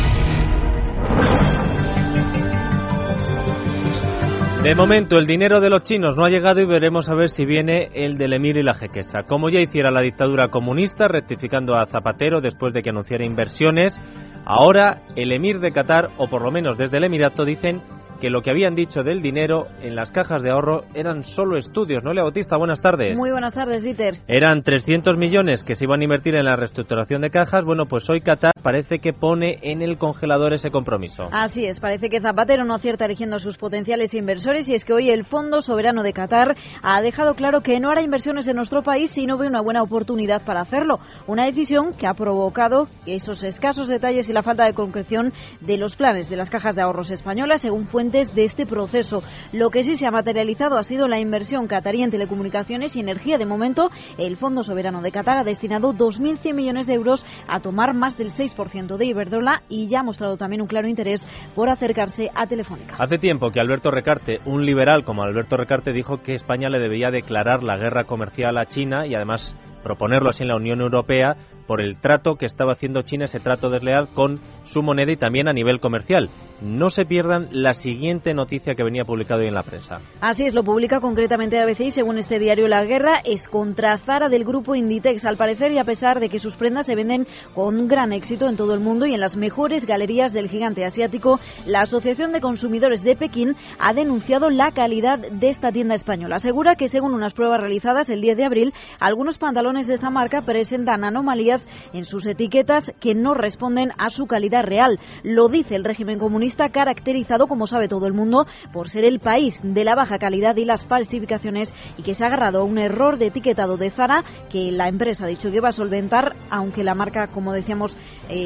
De momento, el dinero de los chinos no ha llegado y veremos a ver si viene el del emir y la jequesa. Como ya hiciera la dictadura comunista, rectificando a Zapatero después de que anunciara inversiones, ahora el emir de Qatar, o por lo menos desde el Emirato, dicen que lo que habían dicho del dinero en las cajas de ahorro eran solo estudios. Noelia Bautista, buenas tardes. Muy buenas tardes, Dieter. Eran 300 millones que se iban a invertir en la reestructuración de cajas. Bueno, pues hoy Qatar parece que pone en el congelador ese compromiso. Así es, parece que Zapatero no acierta eligiendo a sus potenciales inversores, y es que hoy el Fondo Soberano de Qatar ha dejado claro que no hará inversiones en nuestro país si no ve una buena oportunidad para hacerlo. Una decisión que ha provocado esos escasos detalles y la falta de concreción de los planes de las cajas de ahorros españolas, según fuentes de este proceso. Lo que sí se ha materializado ha sido la inversión qatarí en telecomunicaciones y energía. De momento, el Fondo Soberano de Qatar ha destinado 2.100 millones de euros a tomar más del 6% de Iberdrola y ya ha mostrado también un claro interés por acercarse a Telefónica. Hace tiempo que Alberto Recarte, un liberal como Alberto Recarte, dijo que España le debía declarar la guerra comercial a China y además proponerlo así en la Unión Europea por el trato que estaba haciendo China, ese trato desleal con su moneda y también a nivel comercial. No se pierdan la siguiente noticia que venía publicada hoy en la prensa. Así es, lo publica concretamente ABC y según este diario la guerra es contra Zara del grupo Inditex, al parecer, y a pesar de que sus prendas se venden con gran éxito en todo el mundo y en las mejores galerías del gigante asiático, la Asociación de Consumidores de Pekín ha denunciado la calidad de esta tienda española. Asegura que según unas pruebas realizadas el 10 de abril, algunos pantalones de esta marca presentan anomalías en sus etiquetas que no responden a su calidad real. Lo dice el régimen comunista, caracterizado, como sabe todo el mundo, por ser el país de la baja calidad y las falsificaciones, y que se ha agarrado a un error de etiquetado de Zara que la empresa ha dicho que va a solventar, aunque la marca, como decíamos,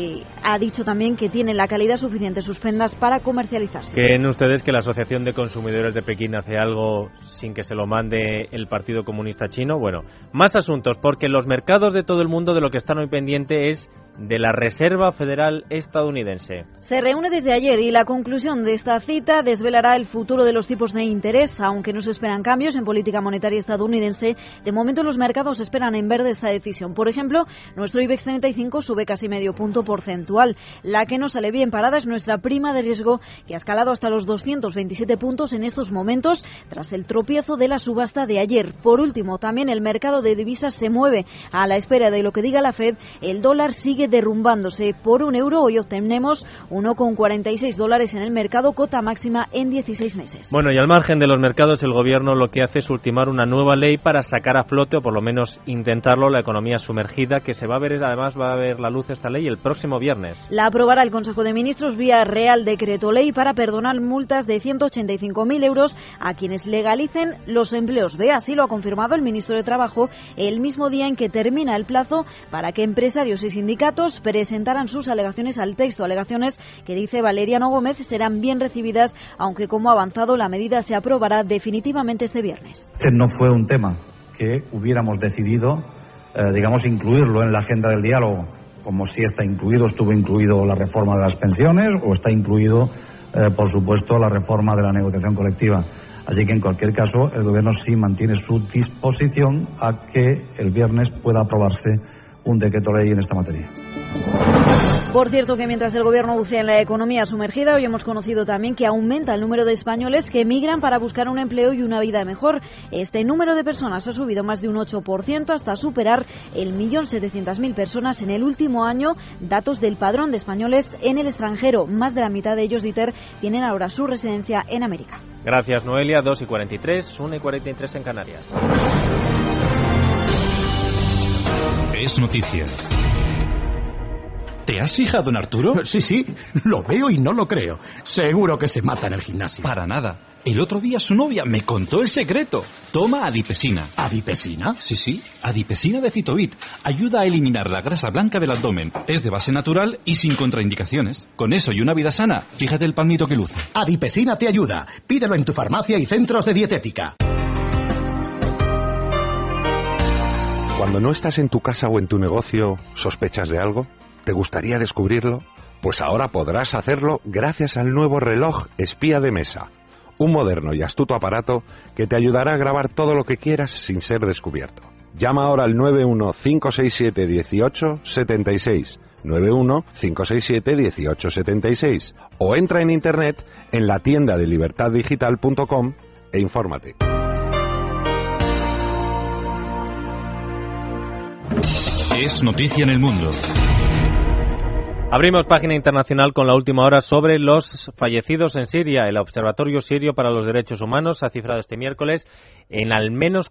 ha dicho también que tiene la calidad suficiente sus prendas para comercializarse. ¿Creen ustedes que la Asociación de Consumidores de Pekín hace algo sin que se lo mande el Partido Comunista Chino? Bueno, más asuntos, porque los mercados de todo el mundo de lo que están hoy pendiente es de la Reserva Federal estadounidense. Se reúne desde ayer y la conclusión de esta cita desvelará el futuro de los tipos de interés. Aunque no se esperan cambios en política monetaria estadounidense, de momento los mercados esperan en verde esta decisión. Por ejemplo, nuestro IBEX 35 sube casi medio punto porcentual. La que no sale bien parada es nuestra prima de riesgo, que ha escalado hasta los 227 puntos en estos momentos tras el tropiezo de la subasta de ayer. Por último, también el mercado de divisas se mueve a la espera de lo que diga la Fed. El dólar sigue derrumbándose. Por €1 hoy obtenemos $1,46 en el mercado, cota máxima en 16 meses. Bueno, y al margen de los mercados, el gobierno lo que hace es ultimar una nueva ley para sacar a flote, o por lo menos intentarlo, la economía sumergida, que se va a ver, además va a ver la luz esta ley el próximo viernes. La aprobará el Consejo de Ministros vía Real Decreto Ley para perdonar multas de 185.000 euros a quienes legalicen los empleos B. Así lo ha confirmado el ministro de Trabajo el mismo día en que termina el plazo para que empresarios y sindicatos presentaran sus alegaciones al texto, alegaciones que, dice Valeriano Gómez, serán bien recibidas, aunque, como ha avanzado, la medida se aprobará definitivamente este viernes. Este no fue un tema que hubiéramos decidido, incluirlo en la agenda del diálogo, como si estuvo incluido la reforma de las pensiones o está incluido, por supuesto, la reforma de la negociación colectiva. Así que, en cualquier caso, el Gobierno sí mantiene su disposición a que el viernes pueda aprobarse un decreto ley en esta materia. Por cierto, que mientras el Gobierno bucea en la economía sumergida, hoy hemos conocido también que aumenta el número de españoles que emigran para buscar un empleo y una vida mejor. Este número de personas ha subido más de un 8% hasta superar el 1.700.000 personas en el último año. Datos del Padrón de Españoles en el extranjero. Más de la mitad de ellos, Dieter, tienen ahora su residencia en América. Gracias, Noelia. 2:43, 1:43 en Canarias. Es noticia. ¿Te has fijado en Arturo? Sí, lo veo y no lo creo. Seguro que se mata en el gimnasio. Para nada. El otro día su novia me contó el secreto. Toma adipesina. ¿Adipesina? Sí. Adipesina de Fitobit. Ayuda a eliminar la grasa blanca del abdomen. Es de base natural y sin contraindicaciones. Con eso y una vida sana, fíjate el palmito que luce. Adipesina te ayuda. Pídelo en tu farmacia y centros de dietética. Cuando no estás en tu casa o en tu negocio, ¿sospechas de algo? ¿Te gustaría descubrirlo? Pues ahora podrás hacerlo gracias al nuevo reloj espía de mesa. Un moderno y astuto aparato que te ayudará a grabar todo lo que quieras sin ser descubierto. Llama ahora al 91-567-1876, 91-567-1876 o entra en internet en la tienda de libertaddigital.com e infórmate. Es noticia en el mundo. Abrimos página internacional con la última hora sobre los fallecidos en Siria. El Observatorio Sirio para los Derechos Humanos ha cifrado este miércoles en al menos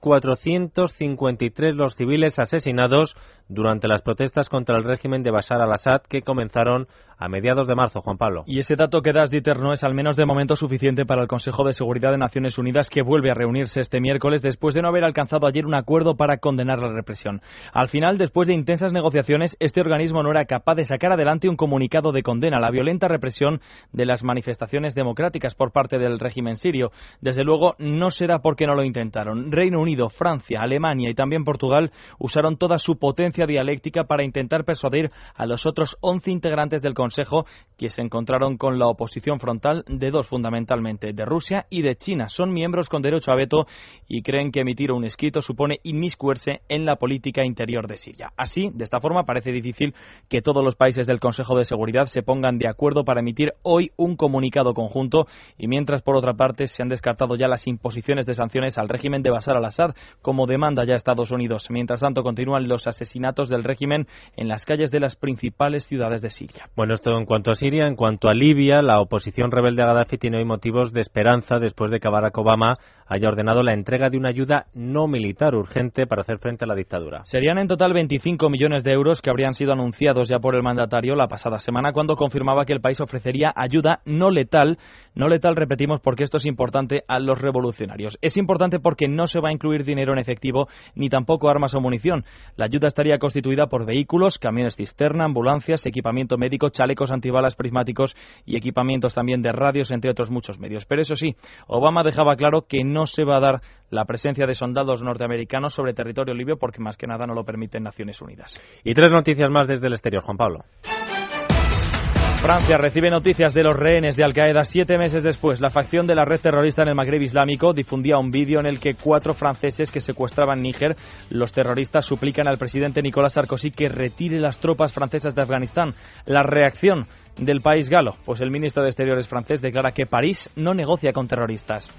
453 los civiles asesinados durante las protestas contra el régimen de Bashar al-Assad que comenzaron a mediados de marzo, Juan Pablo. Y ese dato que das, Dieter, no es al menos de momento suficiente para el Consejo de Seguridad de Naciones Unidas, que vuelve a reunirse este miércoles después de no haber alcanzado ayer un acuerdo para condenar la represión. Al final, después de intensas negociaciones, este organismo no era capaz de sacar adelante un comunicado de condena a la violenta represión de las manifestaciones democráticas por parte del régimen sirio. Desde luego, no será porque no lo intentaron. Reino Unido, Francia, Alemania y también Portugal usaron toda su potencia dialéctica para intentar persuadir a los otros 11 integrantes del Consejo, que se encontraron con la oposición frontal de dos fundamentalmente, de Rusia y de China. Son miembros con derecho a veto y creen que emitir un escrito supone inmiscuirse en la política interior de Siria. Así, de esta forma, parece difícil que todos los países del Consejo de Seguridad se pongan de acuerdo para emitir hoy un comunicado conjunto, y mientras, por otra parte, se han descartado ya las imposiciones de sanciones al régimen de Bashar al-Assad, como demanda ya Estados Unidos. Mientras tanto, continúan los asesinatos del régimen en las calles de las principales ciudades de Siria. Bueno, esto en cuanto a Siria. En cuanto a Libia, la oposición rebelde a Gaddafi tiene hoy motivos de esperanza después de que Barack Obama haya ordenado la entrega de una ayuda no militar urgente para hacer frente a la dictadura. Serían en total 25 millones de euros que habrían sido anunciados ya por el mandatario la pasada semana, cuando confirmaba que el país ofrecería ayuda no letal, repetimos, porque esto es importante, a los revolucionarios. Es importante porque no se va a incluir dinero en efectivo ni tampoco armas o munición. La ayuda estaría constituida por vehículos, camiones cisterna, ambulancias, equipamiento médico, chalecos antibalas prismáticos y equipamientos también de radios, entre otros muchos medios. Pero eso sí, Obama dejaba claro que no se va a dar la presencia de soldados norteamericanos sobre territorio libio porque más que nada no lo permiten Naciones Unidas. Y 3 noticias más desde el exterior, Juan Pablo. Francia recibe noticias de los rehenes de Al-Qaeda 7 meses después. La facción de la red terrorista en el Magreb Islámico difundía un vídeo en el que 4 franceses que secuestraban Níger. Los terroristas suplican al presidente Nicolas Sarkozy que retire las tropas francesas de Afganistán. La reacción del país galo, pues el ministro de Exteriores francés declara que París no negocia con terroristas.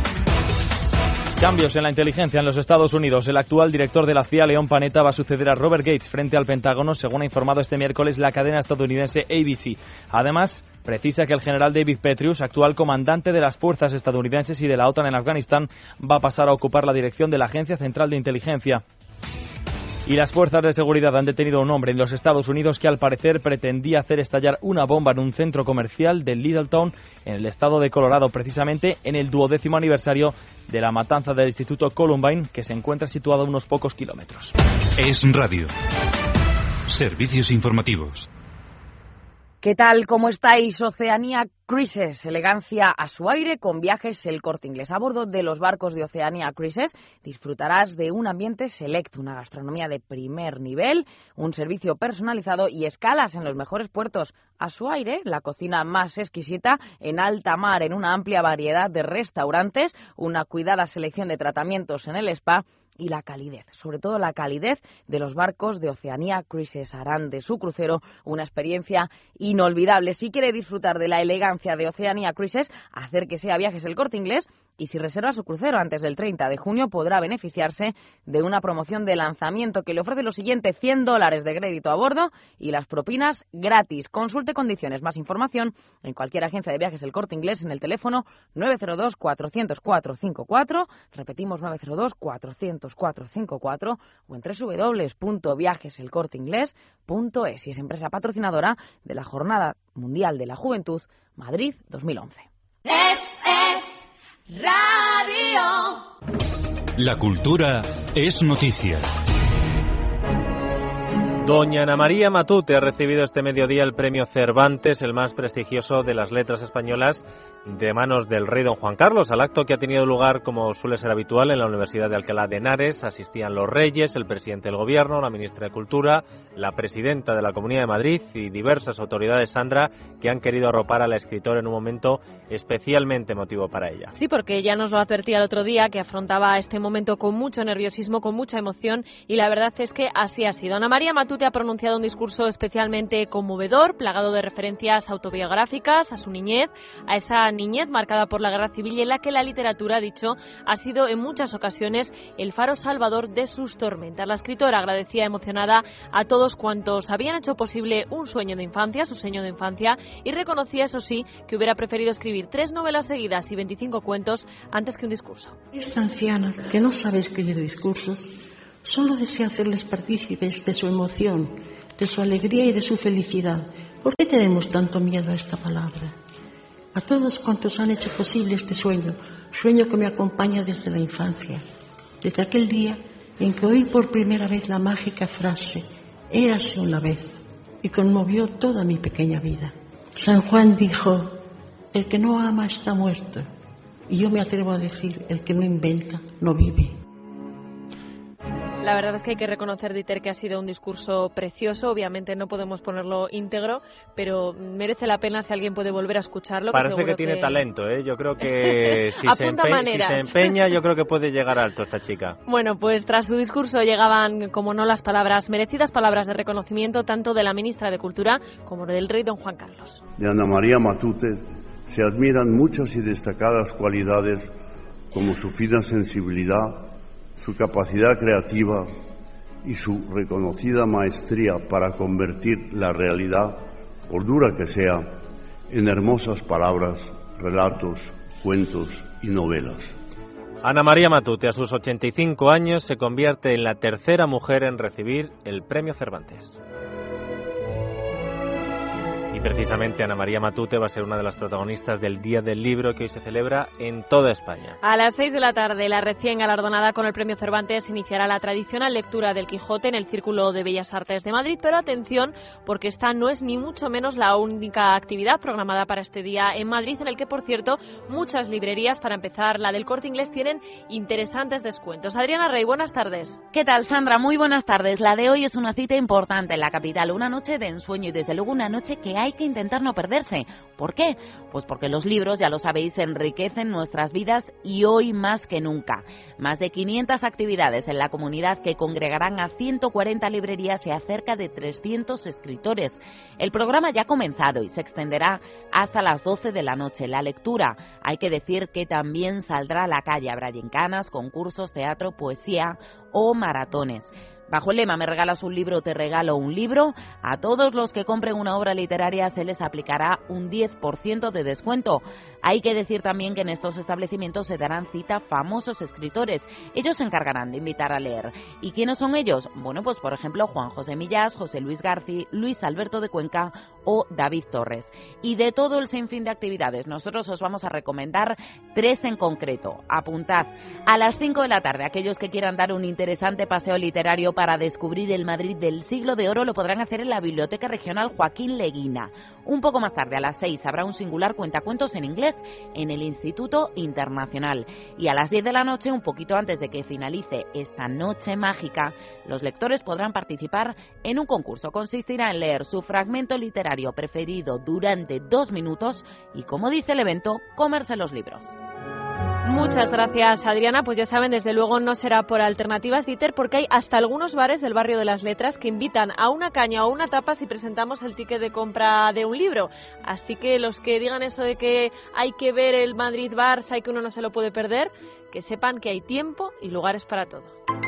Cambios en la inteligencia en los Estados Unidos. El actual director de la CIA, Leon Panetta, va a suceder a Robert Gates frente al Pentágono, según ha informado este miércoles la cadena estadounidense ABC. Además, precisa que el general David Petraeus, actual comandante de las fuerzas estadounidenses y de la OTAN en Afganistán, va a pasar a ocupar la dirección de la Agencia Central de Inteligencia. Y las fuerzas de seguridad han detenido a un hombre en los Estados Unidos que al parecer pretendía hacer estallar una bomba en un centro comercial de Littleton, en el estado de Colorado, precisamente en el 12º aniversario de la matanza del Instituto Columbine, que se encuentra situado a unos pocos kilómetros. Es Radio. Servicios informativos. ¿Qué tal? ¿Cómo estáis? Oceanía Cruises, elegancia a su aire con Viajes El Corte Inglés. A bordo de los barcos de Oceanía Cruises disfrutarás de un ambiente selecto, una gastronomía de primer nivel, un servicio personalizado y escalas en los mejores puertos. A su aire, la cocina más exquisita en alta mar, en una amplia variedad de restaurantes, una cuidada selección de tratamientos en el spa y la calidez, sobre todo la calidez de los barcos de Oceanía Cruises. Harán de su crucero una experiencia inolvidable. Si quiere disfrutar de la elegancia de Oceanía Cruises, acérquese a Viajes El Corte Inglés y si reserva su crucero antes del 30 de junio podrá beneficiarse de una promoción de lanzamiento que le ofrece lo siguiente: $100 de crédito a bordo y las propinas gratis. Consulte condiciones. Más información en cualquier agencia de Viajes El Corte Inglés en el teléfono 902-400-454, repetimos 902-400-454 o en www.viajeselcorteingles.es, y es empresa patrocinadora de la Jornada Mundial de la Juventud Madrid 2011. Es Radio. La cultura es noticia. Doña Ana María Matute ha recibido este mediodía el premio Cervantes, el más prestigioso de las letras españolas, de manos del rey don Juan Carlos. Al acto, que ha tenido lugar, como suele ser habitual, en la Universidad de Alcalá de Henares, asistían los reyes, el presidente del gobierno, la ministra de Cultura, la presidenta de la Comunidad de Madrid y diversas autoridades, Sandra, que han querido arropar a la escritora en un momento especialmente emotivo para ella. Sí, porque ella nos lo advertía el otro día, que afrontaba este momento con mucho nerviosismo, con mucha emoción, y la verdad es que así ha sido. Ana María Matute ha pronunciado un discurso especialmente conmovedor, plagado de referencias autobiográficas a su niñez, a esa niñez marcada por la guerra civil y en la que la literatura, ha dicho, ha sido en muchas ocasiones el faro salvador de sus tormentas. La escritora agradecía emocionada a todos cuantos habían hecho posible un sueño de infancia, su sueño de infancia, y reconocía, eso sí, que hubiera preferido escribir 3 novelas seguidas y 25 cuentos antes que un discurso. Esta anciana, que no sabe escribir discursos, solo desea hacerles partícipes de su emoción, de su alegría y de su felicidad. ¿Por qué tenemos tanto miedo a esta palabra? A todos cuantos han hecho posible este sueño que me acompaña desde la infancia, desde aquel día en que oí por primera vez la mágica frase «Érase una vez» y conmovió toda mi pequeña vida. San Juan dijo: «El que no ama está muerto», y yo me atrevo a decir: «El que no inventa no vive». La verdad es que hay que reconocer, Dieter, que ha sido un discurso precioso. Obviamente no podemos ponerlo íntegro, pero merece la pena si alguien puede volver a escucharlo. Parece que tiene talento, ¿eh? Yo creo que si se empeña, yo creo que puede llegar alto esta chica. Bueno, pues tras su discurso llegaban, como no, las merecidas palabras de reconocimiento tanto de la ministra de Cultura como del rey don Juan Carlos. De Ana María Matute se admiran muchas y destacadas cualidades como su fina sensibilidad, su capacidad creativa y su reconocida maestría para convertir la realidad, por dura que sea, en hermosas palabras, relatos, cuentos y novelas. Ana María Matute, a sus 85 años, se convierte en la tercera mujer en recibir el Premio Cervantes. Y precisamente Ana María Matute va a ser una de las protagonistas del Día del Libro, que hoy se celebra en toda España. A las 6 de la tarde, la recién galardonada con el Premio Cervantes iniciará la tradicional lectura del Quijote en el Círculo de Bellas Artes de Madrid, pero atención, porque esta no es ni mucho menos la única actividad programada para este día en Madrid, en el que, por cierto, muchas librerías, para empezar la del Corte Inglés, tienen interesantes descuentos. Adriana Rey, buenas tardes. ¿Qué tal, Sandra? Muy buenas tardes. La de hoy es una cita importante en la capital, una noche de ensueño y desde luego una noche que hay que intentar no perderse. ¿Por qué? Pues porque los libros, ya lo sabéis, enriquecen nuestras vidas y hoy más que nunca. Más de 500 actividades en la comunidad que congregarán a 140 librerías y a cerca de 300 escritores. El programa ya ha comenzado y se extenderá hasta las 12 de la noche. La lectura, hay que decir que también saldrá a la calle. Habrá gincanas, concursos, teatro, poesía o maratones. Bajo el lema «Me regalas un libro, te regalo un libro», a todos los que compren una obra literaria se les aplicará un 10% de descuento. Hay que decir también que en estos establecimientos se darán cita famosos escritores. Ellos se encargarán de invitar a leer. ¿Y quiénes son ellos? Bueno, pues por ejemplo Juan José Millás, José Luis García, Luis Alberto de Cuenca o David Torres. Y de todo el sinfín de actividades, nosotros os vamos a recomendar 3 en concreto. Apuntad, a las 5 de la tarde, aquellos que quieran dar un interesante paseo literario para descubrir el Madrid del siglo de oro lo podrán hacer en la Biblioteca Regional Joaquín Leguina. Un poco más tarde, a las 6, habrá un singular cuentacuentos en inglés en el Instituto Internacional. Y a las 10 de la noche, un poquito antes de que finalice esta noche mágica, los lectores podrán participar en un concurso. Consistirá en leer su fragmento literario preferido durante 2 minutos y, como dice el evento, comerse los libros. Muchas gracias, Adriana. Pues ya saben, desde luego no será por alternativas, Dieter, porque hay hasta algunos bares del barrio de las Letras que invitan a una caña o una tapa si presentamos el ticket de compra de un libro. Así que los que digan eso de que hay que ver el Madrid-Barça y que uno no se lo puede perder, que sepan que hay tiempo y lugares para todo.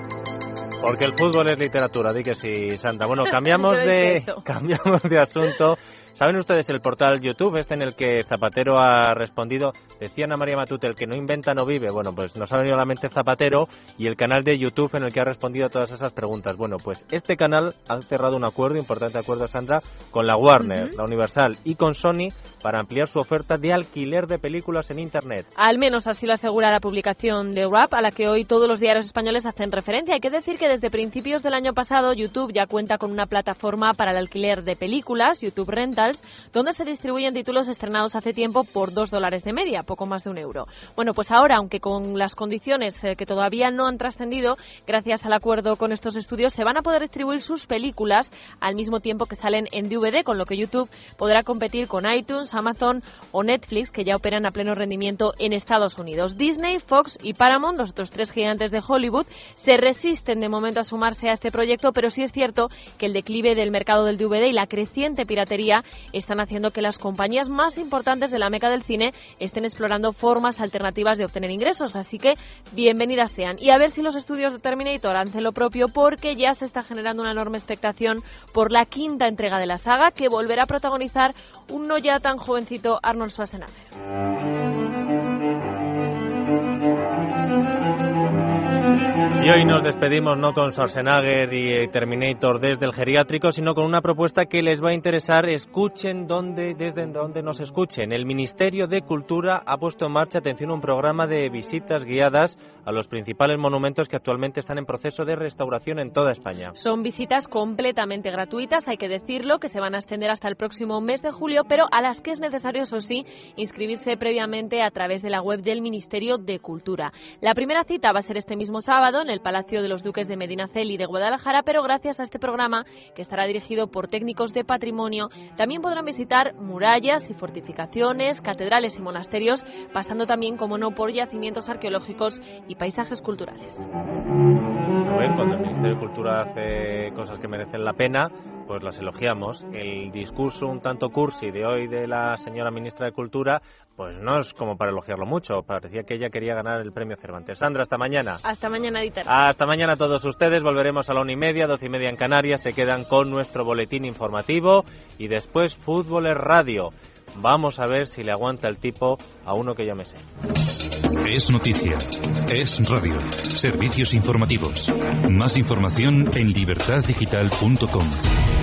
Porque el fútbol es literatura, di que sí, Santa. Bueno, cambiamos de asunto. ¿Saben ustedes el portal YouTube en el que Zapatero ha respondido? Decía Ana María Matute, el que no inventa no vive. Bueno, pues nos ha venido a la mente Zapatero y el canal de YouTube en el que ha respondido a todas esas preguntas. Bueno, pues este canal ha cerrado un acuerdo, importante acuerdo, Sandra, con la Warner, la Universal y con Sony para ampliar su oferta de alquiler de películas en Internet. Al menos así lo asegura la publicación de Wrap, a la que hoy todos los diarios españoles hacen referencia. Hay que decir que desde principios del año pasado YouTube ya cuenta con una plataforma para el alquiler de películas, YouTube Rental, Festivals, donde se distribuyen títulos estrenados hace tiempo por $2 de media, poco más de €1. Bueno, pues ahora, aunque con las condiciones que todavía no han trascendido, gracias al acuerdo con estos estudios, se van a poder distribuir sus películas al mismo tiempo que salen en DVD, con lo que YouTube podrá competir con iTunes, Amazon o Netflix, que ya operan a pleno rendimiento en Estados Unidos. Disney, Fox y Paramount, los otros 3 gigantes de Hollywood, se resisten de momento a sumarse a este proyecto, pero sí es cierto que el declive del mercado del DVD y la creciente piratería están haciendo que las compañías más importantes de la meca del cine estén explorando formas alternativas de obtener ingresos, así que bienvenidas sean. Y a ver si los estudios de Terminator hacen lo propio, porque ya se está generando una enorme expectación por la 5ª entrega de la saga, que volverá a protagonizar un no ya tan jovencito Arnold Schwarzenegger. Y hoy nos despedimos no con Schwarzenegger y Terminator desde el geriátrico, sino con una propuesta que les va a interesar. Escuchen desde donde nos escuchen. El Ministerio de Cultura ha puesto en marcha, atención, un programa de visitas guiadas a los principales monumentos que actualmente están en proceso de restauración en toda España. Son visitas completamente gratuitas, hay que decirlo, que se van a extender hasta el próximo mes de julio, pero a las que es necesario, eso sí, inscribirse previamente a través de la web del Ministerio de Cultura. La primera cita va a ser este mismo sábado en el Palacio de los Duques de Medinaceli de Guadalajara, pero gracias a este programa, que estará dirigido por técnicos de patrimonio, también podrán visitar murallas y fortificaciones, catedrales y monasterios, pasando también, como no, por yacimientos arqueológicos y paisajes culturales. Bueno, cuando el Ministerio de Cultura hace cosas que merecen la pena, pues las elogiamos. El discurso un tanto cursi de hoy de la señora ministra de Cultura, pues no es como para elogiarlo mucho. Parecía que ella quería ganar el premio Cervantes. Sandra, hasta mañana. Hasta mañana, Dieter. Hasta mañana a todos ustedes. Volveremos a la 1:30, 12:30 en Canarias. Se quedan con nuestro boletín informativo y después Fútbol es Radio. Vamos a ver si le aguanta el tipo a uno que yo me sé. Es noticia. Es radio. Servicios informativos. Más información en libertaddigital.com.